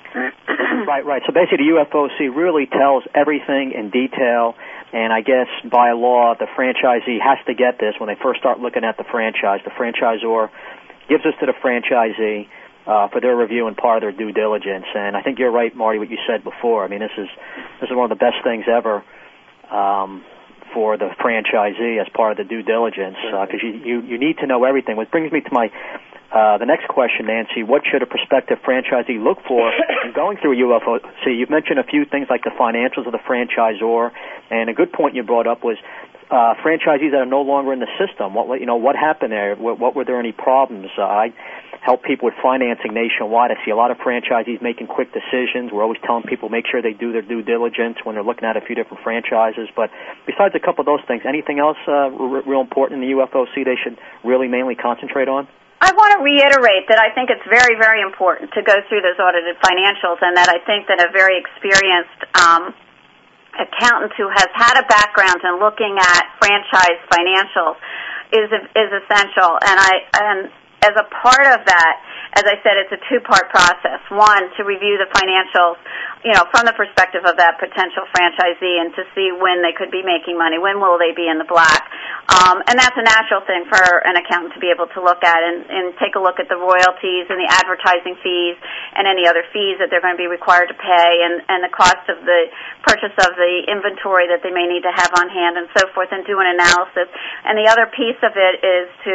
Right, right. So basically, the U F O C really tells everything in detail. And I guess by law, the franchisee has to get this when they first start looking at the franchise. The franchisor gives this to the franchisee uh, for their review and part of their due diligence. And I think you're right, Marty, what you said before. I mean, this is this is one of the best things ever um, for the franchisee as part of the due diligence, because uh, you, you you need to know everything. Which brings me to my Uh, the next question, Nancy, what should a prospective franchisee look for in going through a U F O C? You've mentioned a few things like the financials of the franchisor, and a good point you brought up was uh, franchisees that are no longer in the system. What you know, what happened there? What, what were there any problems? Uh, I help people with financing nationwide. I see a lot of franchisees making quick decisions. We're always telling people make sure they do their due diligence when they're looking at a few different franchises. But besides a couple of those things, anything else uh, r- real important in the U F O C they should really mainly concentrate on? I want to reiterate that I think it's very, very important to go through those audited financials, and that I think that a very experienced um, accountant who has had a background in looking at franchise financials is is essential. And I and as a part of that, as I said, it's a two-part process. One, to review the financials, you know, from the perspective of that potential franchisee, and to see when they could be making money, when will they be in the black. Um, and that's a natural thing for an accountant to be able to look at, and, and take a look at the royalties and the advertising fees and any other fees that they're going to be required to pay, and, and the cost of the purchase of the inventory that they may need to have on hand, and so forth, and do an analysis. And the other piece of it is to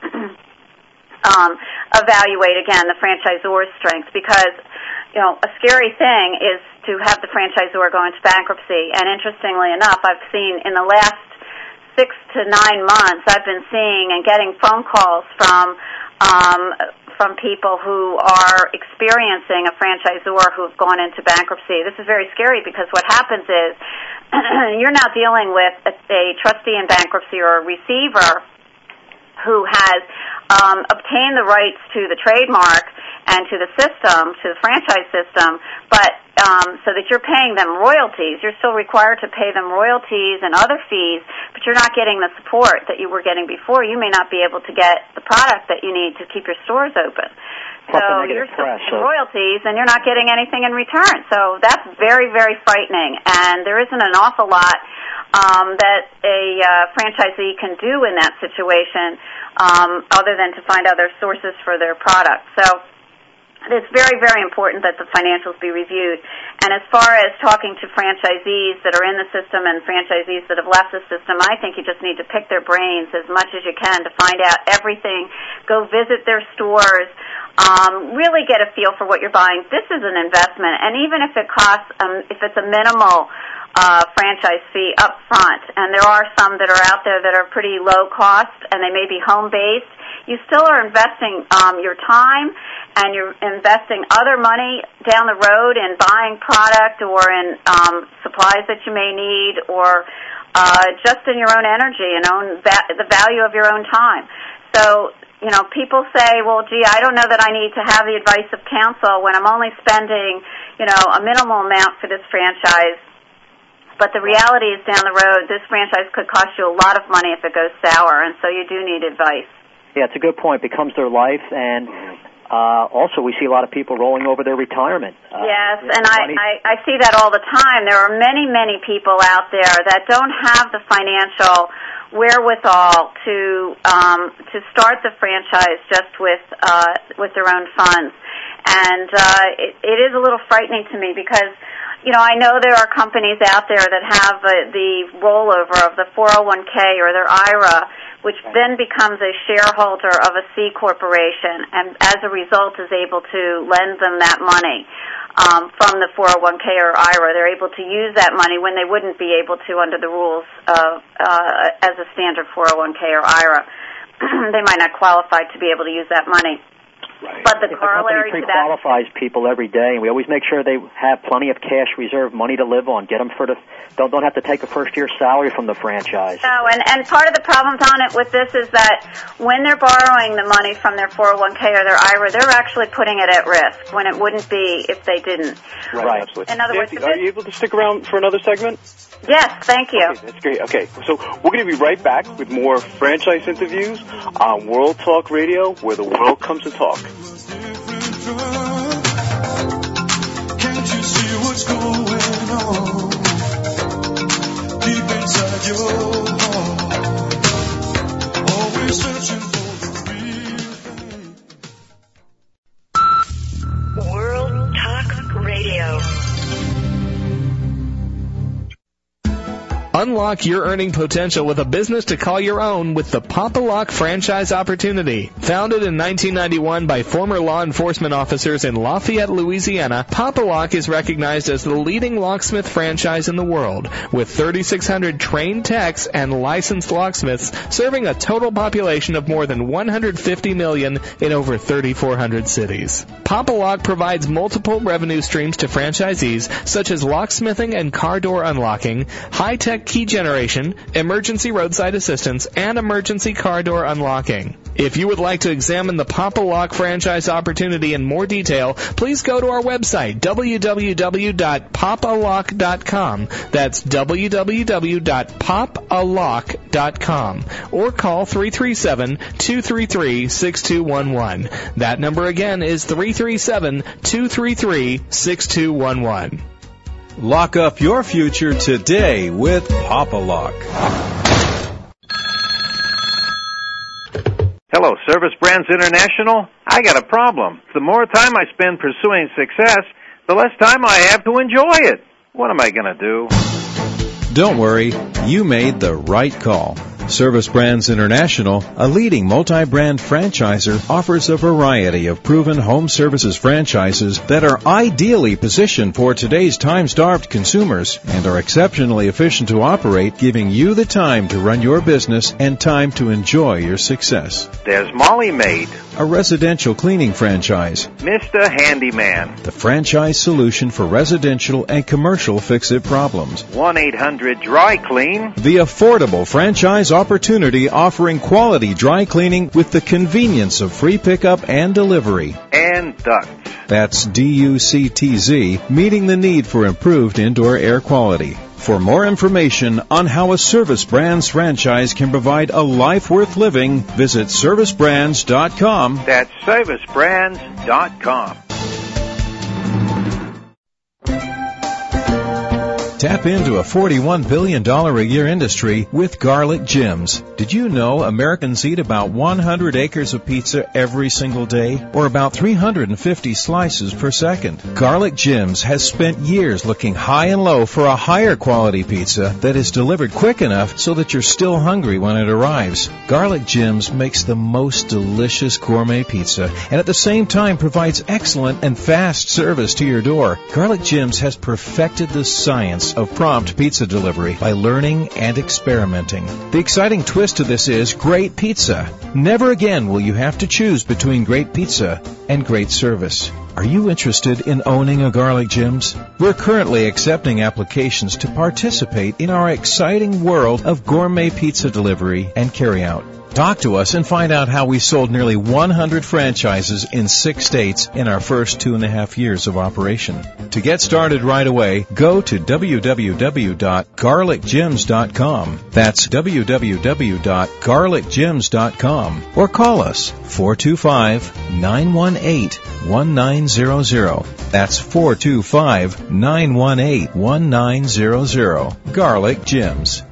um, evaluate, again, the franchisor's strengths, because, you know, a scary thing is to have the franchisor go into bankruptcy. And interestingly enough, I've seen in the last six to nine months, I've been seeing and getting phone calls from um, from people who are experiencing a franchisor who've gone into bankruptcy. This is very scary, because what happens is you're now dealing with a, a trustee in bankruptcy or a receiver who has um, obtained the rights to the trademark and to the system, to the franchise system, but um, so that you're paying them royalties. You're still required to pay them royalties and other fees, but you're not getting the support that you were getting before. You may not be able to get the product that you need to keep your stores open. Plus so you're still paying royalties, and you're not getting anything in return. So that's very, very frightening, and there isn't an awful lot um, that a uh, franchisee can do in that situation um, other than to find other sources for their product. So it's very, very important that the financials be reviewed. And as far as talking to franchisees that are in the system and franchisees that have left the system, I think you just need to pick their brains as much as you can to find out everything. Go visit their stores. Um, really get a feel for what you're buying. This is an investment, and even if it costs, um, if it's a minimal uh, franchise fee up front, and there are some that are out there that are pretty low cost, and they may be home-based, you still are investing um, your time, and you're investing other money down the road in buying product or in um, supplies that you may need, or uh, just in your own energy and own va- the value of your own time. So, you know, people say, well, gee, I don't know that I need to have the advice of counsel when I'm only spending, you know, a minimal amount for this franchise. But the reality is down the road, this franchise could cost you a lot of money if it goes sour, and so you do need advice. Yeah, it's a good point. It becomes their life, and uh, also we see a lot of people rolling over their retirement. Uh, yes, and I, I, I see that all the time. There are many, many people out there that don't have the financial wherewithal to um, to start the franchise just with uh, with their own funds, and uh, it, it is a little frightening to me because, you know, I know there are companies out there that have uh, the rollover of the four oh one k or their I R A, which then becomes a shareholder of a C corporation, and as a result is able to lend them that money um, from the four oh one k or I R A. They're able to use that money when they wouldn't be able to under the rules of uh, as a standard four oh one k or I R A. They might not qualify to be able to use that money. Right. But the If corollary the company to that... pre-qualifies people every day, and we always make sure they have plenty of cash reserve, money to live on. Get them for the don't don't have to take a first year salary from the franchise. No, and and part of the problems on it with this is that when they're borrowing the money from their four oh one k or their I R A, they're actually putting it at risk when it wouldn't be if they didn't. Right, Right. absolutely. In other Nancy, words, are you able to stick around for another segment? Yes, thank you. Okay, that's great. Okay, so we're going to be right back with more franchise interviews on World Talk Radio, where the world comes to talk. Can't you see what's going on deep inside your heart? Always searching for the real thing. World Talk Radio. Unlock your earning potential with a business to call your own with the Pop-A-Lock franchise opportunity. Founded in nineteen ninety-one by former law enforcement officers in Lafayette, Louisiana, Pop-A-Lock is recognized as the leading locksmith franchise in the world, with thirty-six hundred trained techs and licensed locksmiths serving a total population of more than one hundred fifty million in over thirty-four hundred cities. Pop-A-Lock provides multiple revenue streams to franchisees, such as locksmithing and car door unlocking, high-tech key generation, emergency roadside assistance, and emergency car door unlocking. If you would like to examine the Pop-A-Lock franchise opportunity in more detail, please go to our website, w w w dot pop a lock dot com. That's w w w dot pop a lock dot com. Or call three three seven, two three three, six two one one. That number again is three three seven, two three three, six two one one. Lock up your future today with Pop-A-Lock. Hello, Service Brands International. I got a problem. The more time I spend pursuing success, the less time I have to enjoy it. What am I going to do? Don't worry, you made the right call. Service Brands International, a leading multi-brand franchisor, offers a variety of proven home services franchises that are ideally positioned for today's time-starved consumers and are exceptionally efficient to operate, giving you the time to run your business and time to enjoy your success. There's Molly Maid, A residential cleaning franchise, Mister Handyman, the franchise solution for residential and commercial fix-it problems. one eight hundred dry clean, The affordable franchise opportunity offering quality dry cleaning with the convenience of free pickup and delivery. and Ducts. That's D U C T Z, meeting the need for improved indoor air quality. For more information on how a Service Brands franchise can provide a life worth living, visit service brands dot com. That's service brands dot com. Tap into a forty-one billion dollars a year industry with Garlic Gyms. Did you know Americans eat about one hundred acres of pizza every single day, or about three hundred fifty slices per second? Garlic Gyms has spent years looking high and low for a higher quality pizza that is delivered quick enough so that you're still hungry when it arrives. Garlic Gyms makes the most delicious gourmet pizza and at the same time provides excellent and fast service to your door. Garlic Gyms has perfected the science of prompt pizza delivery by learning and experimenting. The exciting twist to this is great pizza. Never again will you have to choose between great pizza and great service. Are you interested in owning a Garlic Gyms? We're currently accepting applications to participate in our exciting world of gourmet pizza delivery and carryout. Talk to us and find out how we sold nearly one hundred franchises in six states in our first two and a half years of operation. To get started right away, go to w w w dot garlic gyms dot com. That's w w w dot garlic gyms dot com. Or call us four two five, nine one eight, one nine zero zero. That's four two five, nine one eight, one nine zero zero. Garlic Gyms.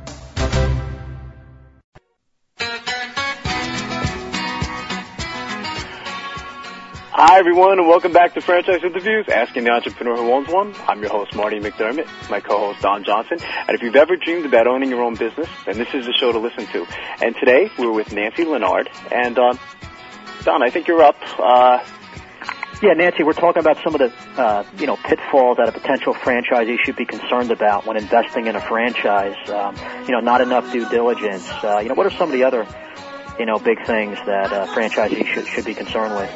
Hi, everyone, and welcome back to Franchise Interviews, Asking the Entrepreneur Who Owns One. I'm your host, Marty McDermott, my co-host, Don Johnson. And if you've ever dreamed about owning your own business, then this is the show to listen to. And today, we're with Nancy Leonard. And, uh, Don, I think you're up. Uh, yeah, Nancy, we're talking about some of the, uh, you know, pitfalls that a potential franchisee should be concerned about when investing in a franchise. Um, you know, not enough due diligence. Uh, you know, what are some of the other, you know, big things that a franchisee should, should be concerned with?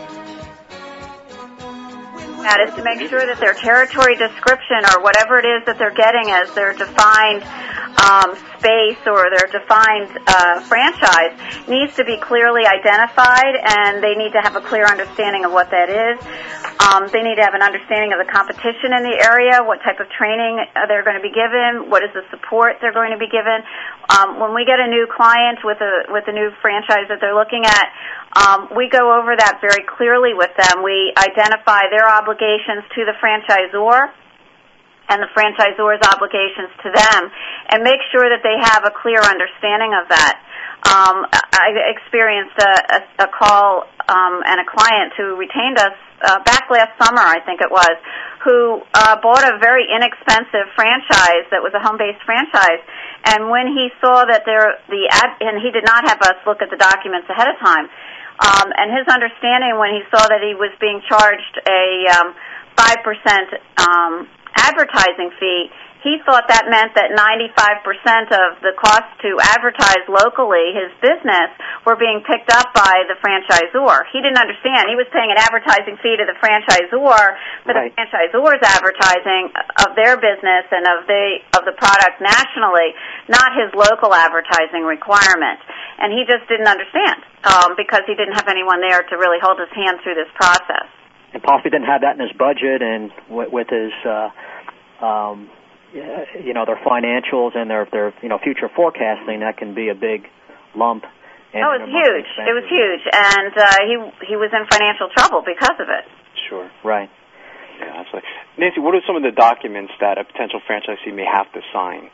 That is to make sure that their territory description or whatever it is that they're getting as their defined um, space or their defined uh, franchise needs to be clearly identified, and they need to have a clear understanding of what that is. Um, they need to have an understanding of the competition in the area, what type of training they're going to be given, what is the support they're going to be given. Um, when we get a new client with a with a new franchise that they're looking at, um, we go over that very clearly with them. We identify their obligations to the franchisor and the franchisor's obligations to them, and make sure that they have a clear understanding of that. Um, I experienced a, a, a call um, and a client who retained us uh, back last summer, I think it was, who uh, bought a very inexpensive franchise that was a home-based franchise. And when he saw that there, the ad, and he did not have us look at the documents ahead of time, um, and his understanding when he saw that he was being charged a um, five percent um, advertising fee, he thought that meant that ninety-five percent of the cost to advertise locally his business were being picked up by the franchisor. He didn't understand. He was paying an advertising fee to the franchisor for right. the franchisor's advertising of their business and of the of the product nationally, not his local advertising requirement. And he just didn't understand um, because he didn't have anyone there to really hold his hand through this process. And possibly didn't have that in his budget and with, with his... Uh, um, you know, their financials and their, their, you know, future forecasting, that can be a big lump. And oh, it was huge. Expenses. It was huge. And uh, he he was in financial trouble because of it. Sure. Right. Yeah, absolutely. Nancy, what are some of the documents that a potential franchisee may have to sign?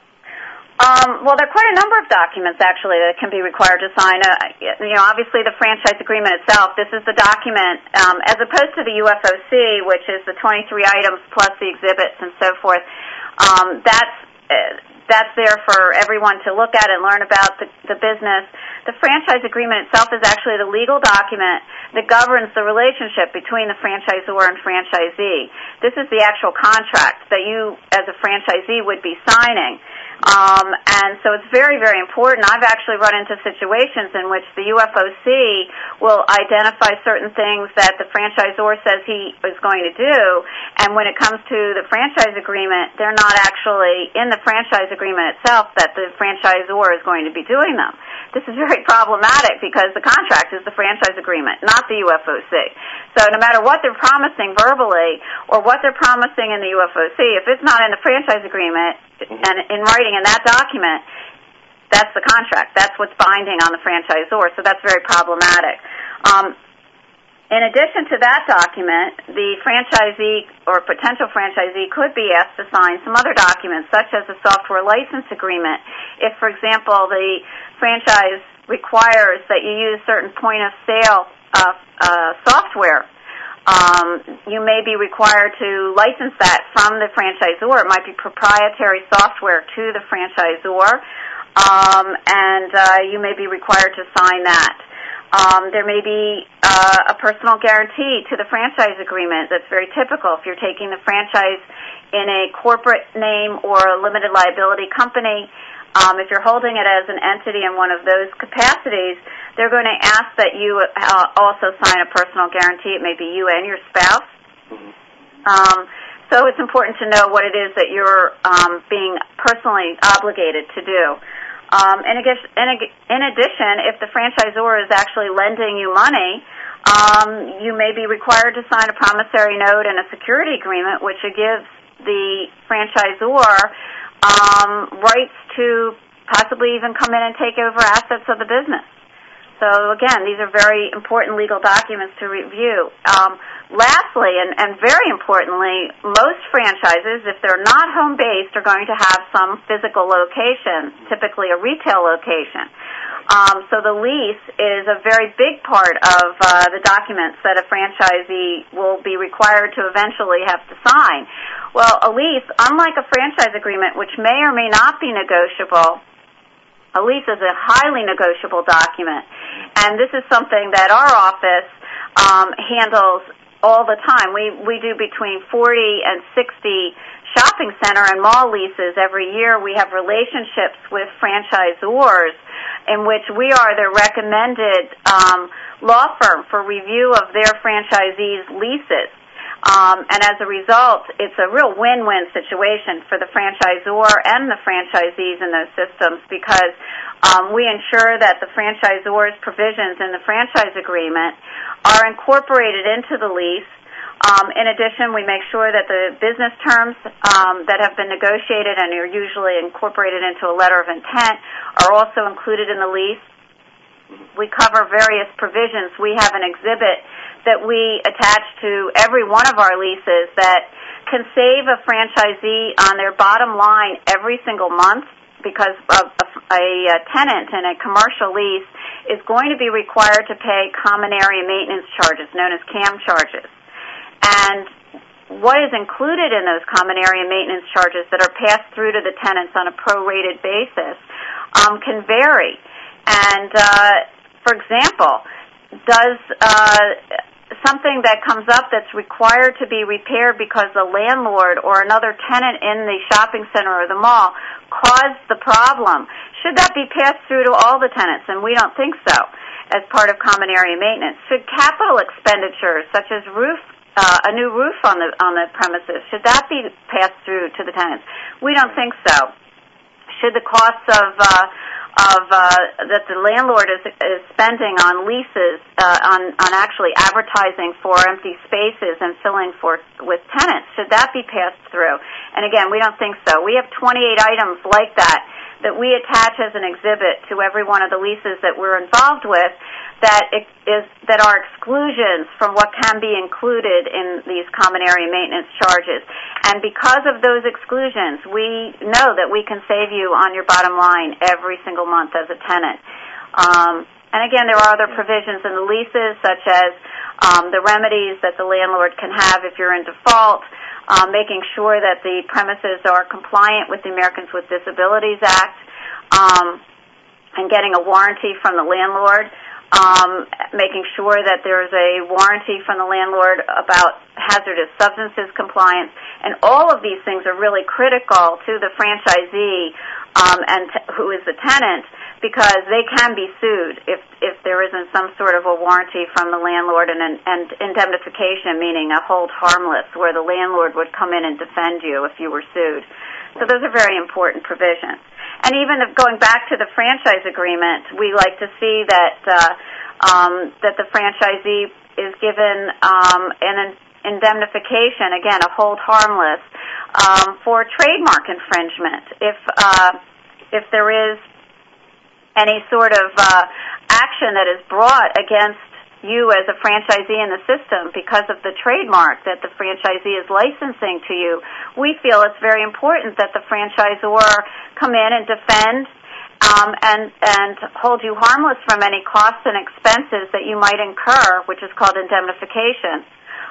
Um, well, there are quite a number of documents, actually, that can be required to sign. Uh, you know, obviously the franchise agreement itself, this is the document, um, as opposed to the U F O C, which is the twenty-three items plus the exhibits and so forth. Um, that's uh, that's there for everyone to look at and learn about the, the business. The franchise agreement itself is actually the legal document that governs the relationship between the franchisor and franchisee. This is the actual contract that you, as a franchisee, would be signing. Um, and so it's very, very important. I've actually run into situations in which the U F O C will identify certain things that the franchisor says he is going to do, and when it comes to the franchise agreement, they're not actually in the franchise agreement itself that the franchisor is going to be doing them. This is very problematic because the contract is the franchise agreement, not the U F O C. So no matter what they're promising verbally or what they're promising in the U F O C, if it's not in the franchise agreement and in writing in that document, that's the contract. That's what's binding on the franchisor. So that's very problematic. Um, in addition to that document, the franchisee or potential franchisee could be asked to sign some other documents, such as a software license agreement. If, for example, the franchise requires that you use certain point-of-sale uh, uh, software, um, you may be required to license that from the franchisor. It might be proprietary software to the franchisor, um, and uh, you may be required to sign that. Um, there may be uh, a personal guarantee to the franchise agreement that's very typical. If you're taking the franchise in a corporate name or a limited liability company, um, if you're holding it as an entity in one of those capacities, they're going to ask that you uh, also sign a personal guarantee. It may be you and your spouse. Um, so it's important to know what it is that you're um, being personally obligated to do. Um, in, in addition, if the franchisor is actually lending you money, um, you may be required to sign a promissory note and a security agreement, which gives the franchisor um, rights to possibly even come in and take over assets of the business. So, again, these are very important legal documents to review. Um, lastly, and, and very importantly, most franchises, if they're not home-based, are going to have some physical location, typically a retail location. Um, so the lease is a very big part of uh, the documents that a franchisee will be required to eventually have to sign. Well, a lease, unlike a franchise agreement, which may or may not be negotiable, a lease is a highly negotiable document, and this is something that our office um, handles all the time. We we do between forty and sixty shopping center and mall leases every year. We have relationships with franchisors in which we are their recommended um, law firm for review of their franchisees' leases. Um, and as a result, it's a real win-win situation for the franchisor and the franchisees in those systems because um, we ensure that the franchisor's provisions in the franchise agreement are incorporated into the lease. Um, in addition, we make sure that the business terms um, that have been negotiated and are usually incorporated into a letter of intent are also included in the lease. We cover various provisions. We have an exhibit that we attach to every one of our leases that can save a franchisee on their bottom line every single month because a, a, a tenant in a commercial lease is going to be required to pay common area maintenance charges, known as C A M charges. And what is included in those common area maintenance charges that are passed through to the tenants on a prorated basis um, can vary. And, uh, for example, does uh, something that comes up that's required to be repaired because the landlord or another tenant in the shopping center or the mall caused the problem, should that be passed through to all the tenants? And we don't think so as part of common area maintenance. Should capital expenditures such as roof Uh, a new roof on the on the premises, should that be passed through to the tenants? We don't think so. Should the costs of uh, of uh, that the landlord is, is spending on leases, uh, on on actually advertising for empty spaces and filling for with tenants, should that be passed through? And again, we don't think so. We have twenty-eight items like that that we attach as an exhibit to every one of the leases that we're involved with, that it is that are exclusions from what can be included in these common area maintenance charges. And because of those exclusions, we know that we can save you on your bottom line every single month as a tenant. Um, and again, there are other provisions in the leases, such as um, the remedies that the landlord can have if you're in default, um, making sure that the premises are compliant with the Americans with Disabilities Act, um, and getting a warranty from the landlord. um, making sure that there's a warranty from the landlord about hazardous substances compliance, and all of these things are really critical to the franchisee um, and t- who is the tenant, because they can be sued if if there isn't some sort of a warranty from the landlord and, and indemnification, meaning a hold harmless, where the landlord would come in and defend you if you were sued. So those are very important provisions. And even if going back to the franchise agreement, we like to see that uh, um, that the franchisee is given um, an indemnification, again, a hold harmless, um, for trademark infringement. If uh, if there is any sort of uh, action that is brought against you as a franchisee in the system because of the trademark that the franchisee is licensing to you, we feel it's very important that the franchisor come in and defend um, and and hold you harmless from any costs and expenses that you might incur, which is called indemnification,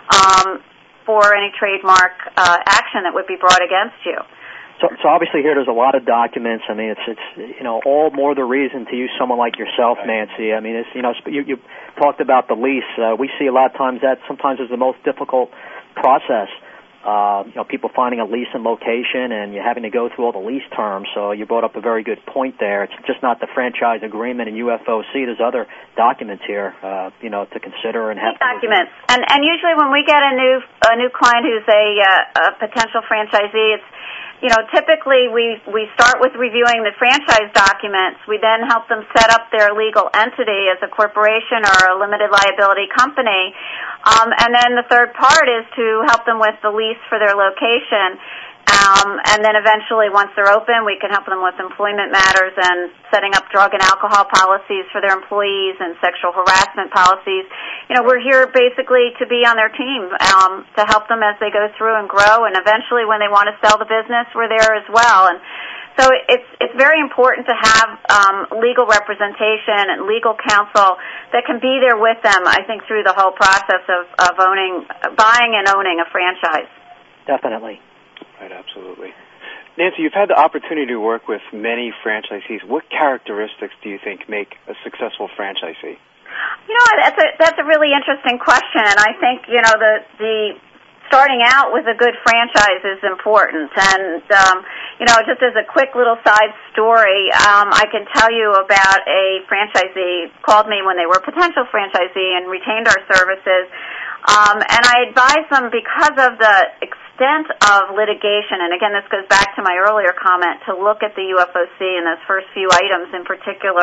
um, for any trademark uh, action that would be brought against you. So, so obviously here there's a lot of documents. I mean, it's it's you know all more the reason to use someone like yourself, Nancy. I mean, it's you know you, you talked about the lease. Uh, we see a lot of times that sometimes is the most difficult process. Uh, you know, people finding a lease and location, and you're having to go through all the lease terms. So you brought up a very good point there. It's just not the franchise agreement and U F O C. There's other documents here, uh, you know, to consider and have. Documents, and and usually when we get a new a new client who's a, uh, a potential franchisee, it's you know, typically we, we start with reviewing the franchise documents. We then help them set up their legal entity as a corporation or a limited liability company. Um, and then the third part is to help them with the lease for their location. Um, and then eventually, once they're open, we can help them with employment matters and setting up drug and alcohol policies for their employees and sexual harassment policies. You know, we're here basically to be on their team, um, to help them as they go through and grow. And eventually, when they want to sell the business, we're there as well. And so it's it's very important to have um, legal representation and legal counsel that can be there with them, I think, through the whole process of, of owning, buying and owning a franchise. Definitely. Right, absolutely. Nancy, you've had the opportunity to work with many franchisees. What characteristics do you think make a successful franchisee? You know, that's a that's a really interesting question, and I think you know the the starting out with a good franchise is important. And um, you know, just as a quick little side story, um, I can tell you about a franchisee called me when they were a potential franchisee and retained our services. Um, and I advise them, because of the extent of litigation, and again, this goes back to my earlier comment, to look at the U F O C and those first few items in particular,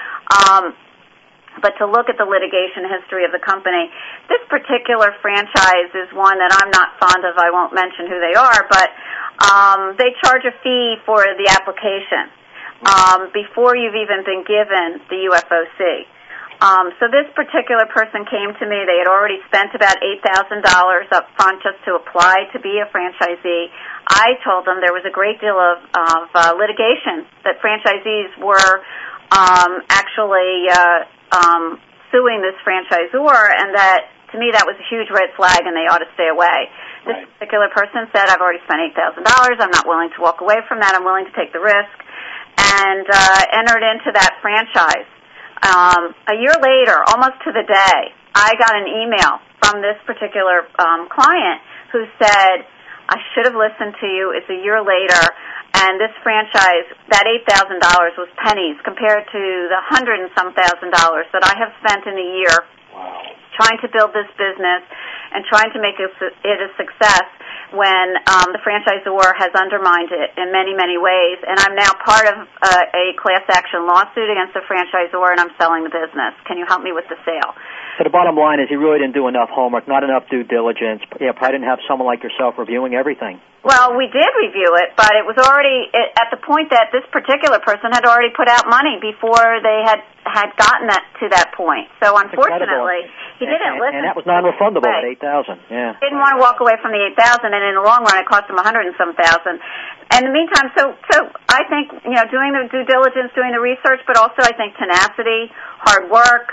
um, but to look at the litigation history of the company. This particular franchise is one that I'm not fond of. I won't mention who they are, but um, they charge a fee for the application um, before you've even been given the U F O C. Um, so this particular person came to me. They had already spent about eight thousand dollars up front just to apply to be a franchisee. I told them there was a great deal of, of uh, litigation, that franchisees were um, actually uh, um, suing this franchisor, and that, to me, that was a huge red flag and they ought to stay away. This right. particular person said, I've already spent eight thousand dollars. I'm not willing to walk away from that. I'm willing to take the risk, and uh, entered into that franchise. Um, a year later, almost to the day, I got an email from this particular um, client who said, I should have listened to you. It's a year later, and this franchise, that eight thousand dollars was pennies compared to the hundred and some thousand dollars that I have spent in a year wow. trying to build this business and trying to make it a success, when um, the franchisor has undermined it in many, many ways. And I'm now part of uh, a class action lawsuit against the franchisor, and I'm selling the business. Can you help me with the sale? So the bottom line is he really didn't do enough homework, not enough due diligence. Yeah, probably didn't have someone like yourself reviewing everything. Well, we did review it, but it was already at the point that this particular person had already put out money before they had, had gotten that to that point. So unfortunately, he didn't and, listen. And that was non-refundable at eight thousand dollars. Yeah. Didn't want to walk away from the eight thousand dollars, and in the long run, it cost him a hundred and some thousand. And in the meantime, so so I think you know doing the due diligence, doing the research, but also I think tenacity, hard work,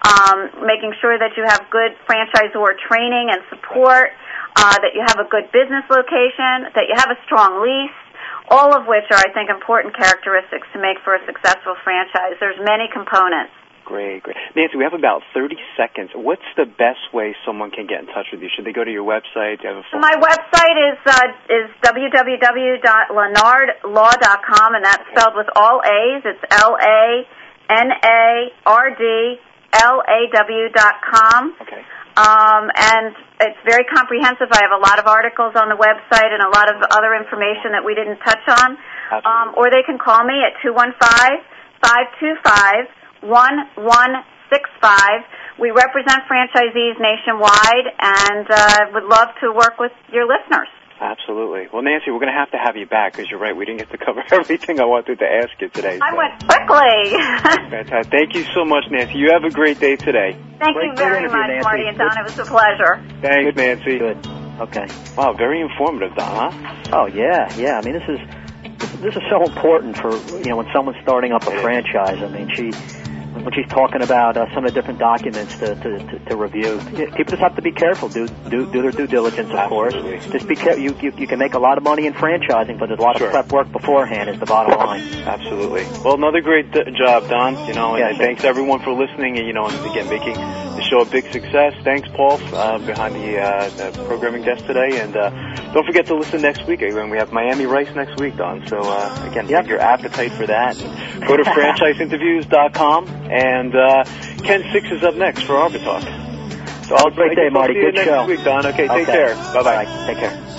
um, making sure that you have good franchisor training and support. Uh, that you have a good business location, that you have a strong lease, all of which are, I think, important characteristics to make for a successful franchise. There's many components. Great, great. Nancy, we have about thirty seconds. What's the best way someone can get in touch with you? Should they go to your website? Do you have a phone? My website is uh, is w w w dot lennard law dot com, and that's spelled with all A's. It's L A N A R D L A W dot com. Okay. Um, and it's very comprehensive. I have a lot of articles on the website and a lot of other information that we didn't touch on. Um, or they can call me at two one five, five two five, one one six five. We represent franchisees nationwide and uh, would love to work with your listeners. Absolutely. Well, Nancy, we're going to have to have you back because you're right. We didn't get to cover everything I wanted to ask you today. I so. went quickly. Fantastic. Thank you so much, Nancy. You have a great day today. Thank great, you very much, Nancy. Marty and Don. It was a pleasure. Thanks, Good. Nancy. Good. Okay. Wow, very informative, Don, huh? Oh, yeah, yeah. I mean, this is this is so important for, you know, when someone's starting up a franchise. I mean, she... when she's talking about uh, some of the different documents to, to, to, to review, people just have to be careful. Do do, do their due diligence, of Absolutely. course. Just be careful. You, you you can make a lot of money in franchising, but there's a lot Sure. of prep work beforehand. Is the bottom line. Absolutely. Well, another great d- job, Don. You know, and, Yeah, and thanks everyone for listening. And you know, and again, making the show a big success. Thanks, Paul, uh, behind the, uh, the programming desk today. And uh, don't forget to listen next week. When we have Miami Rice next week, Don. So uh, again, Yep. take your appetite for that. And go to franchise interviews dot com and. Uh, Ken Six is up next for Arbor Talk. So I'll Great day, Marty. See you Good next show. week, Don. Okay, take Okay. care. Bye-bye. All right, take care.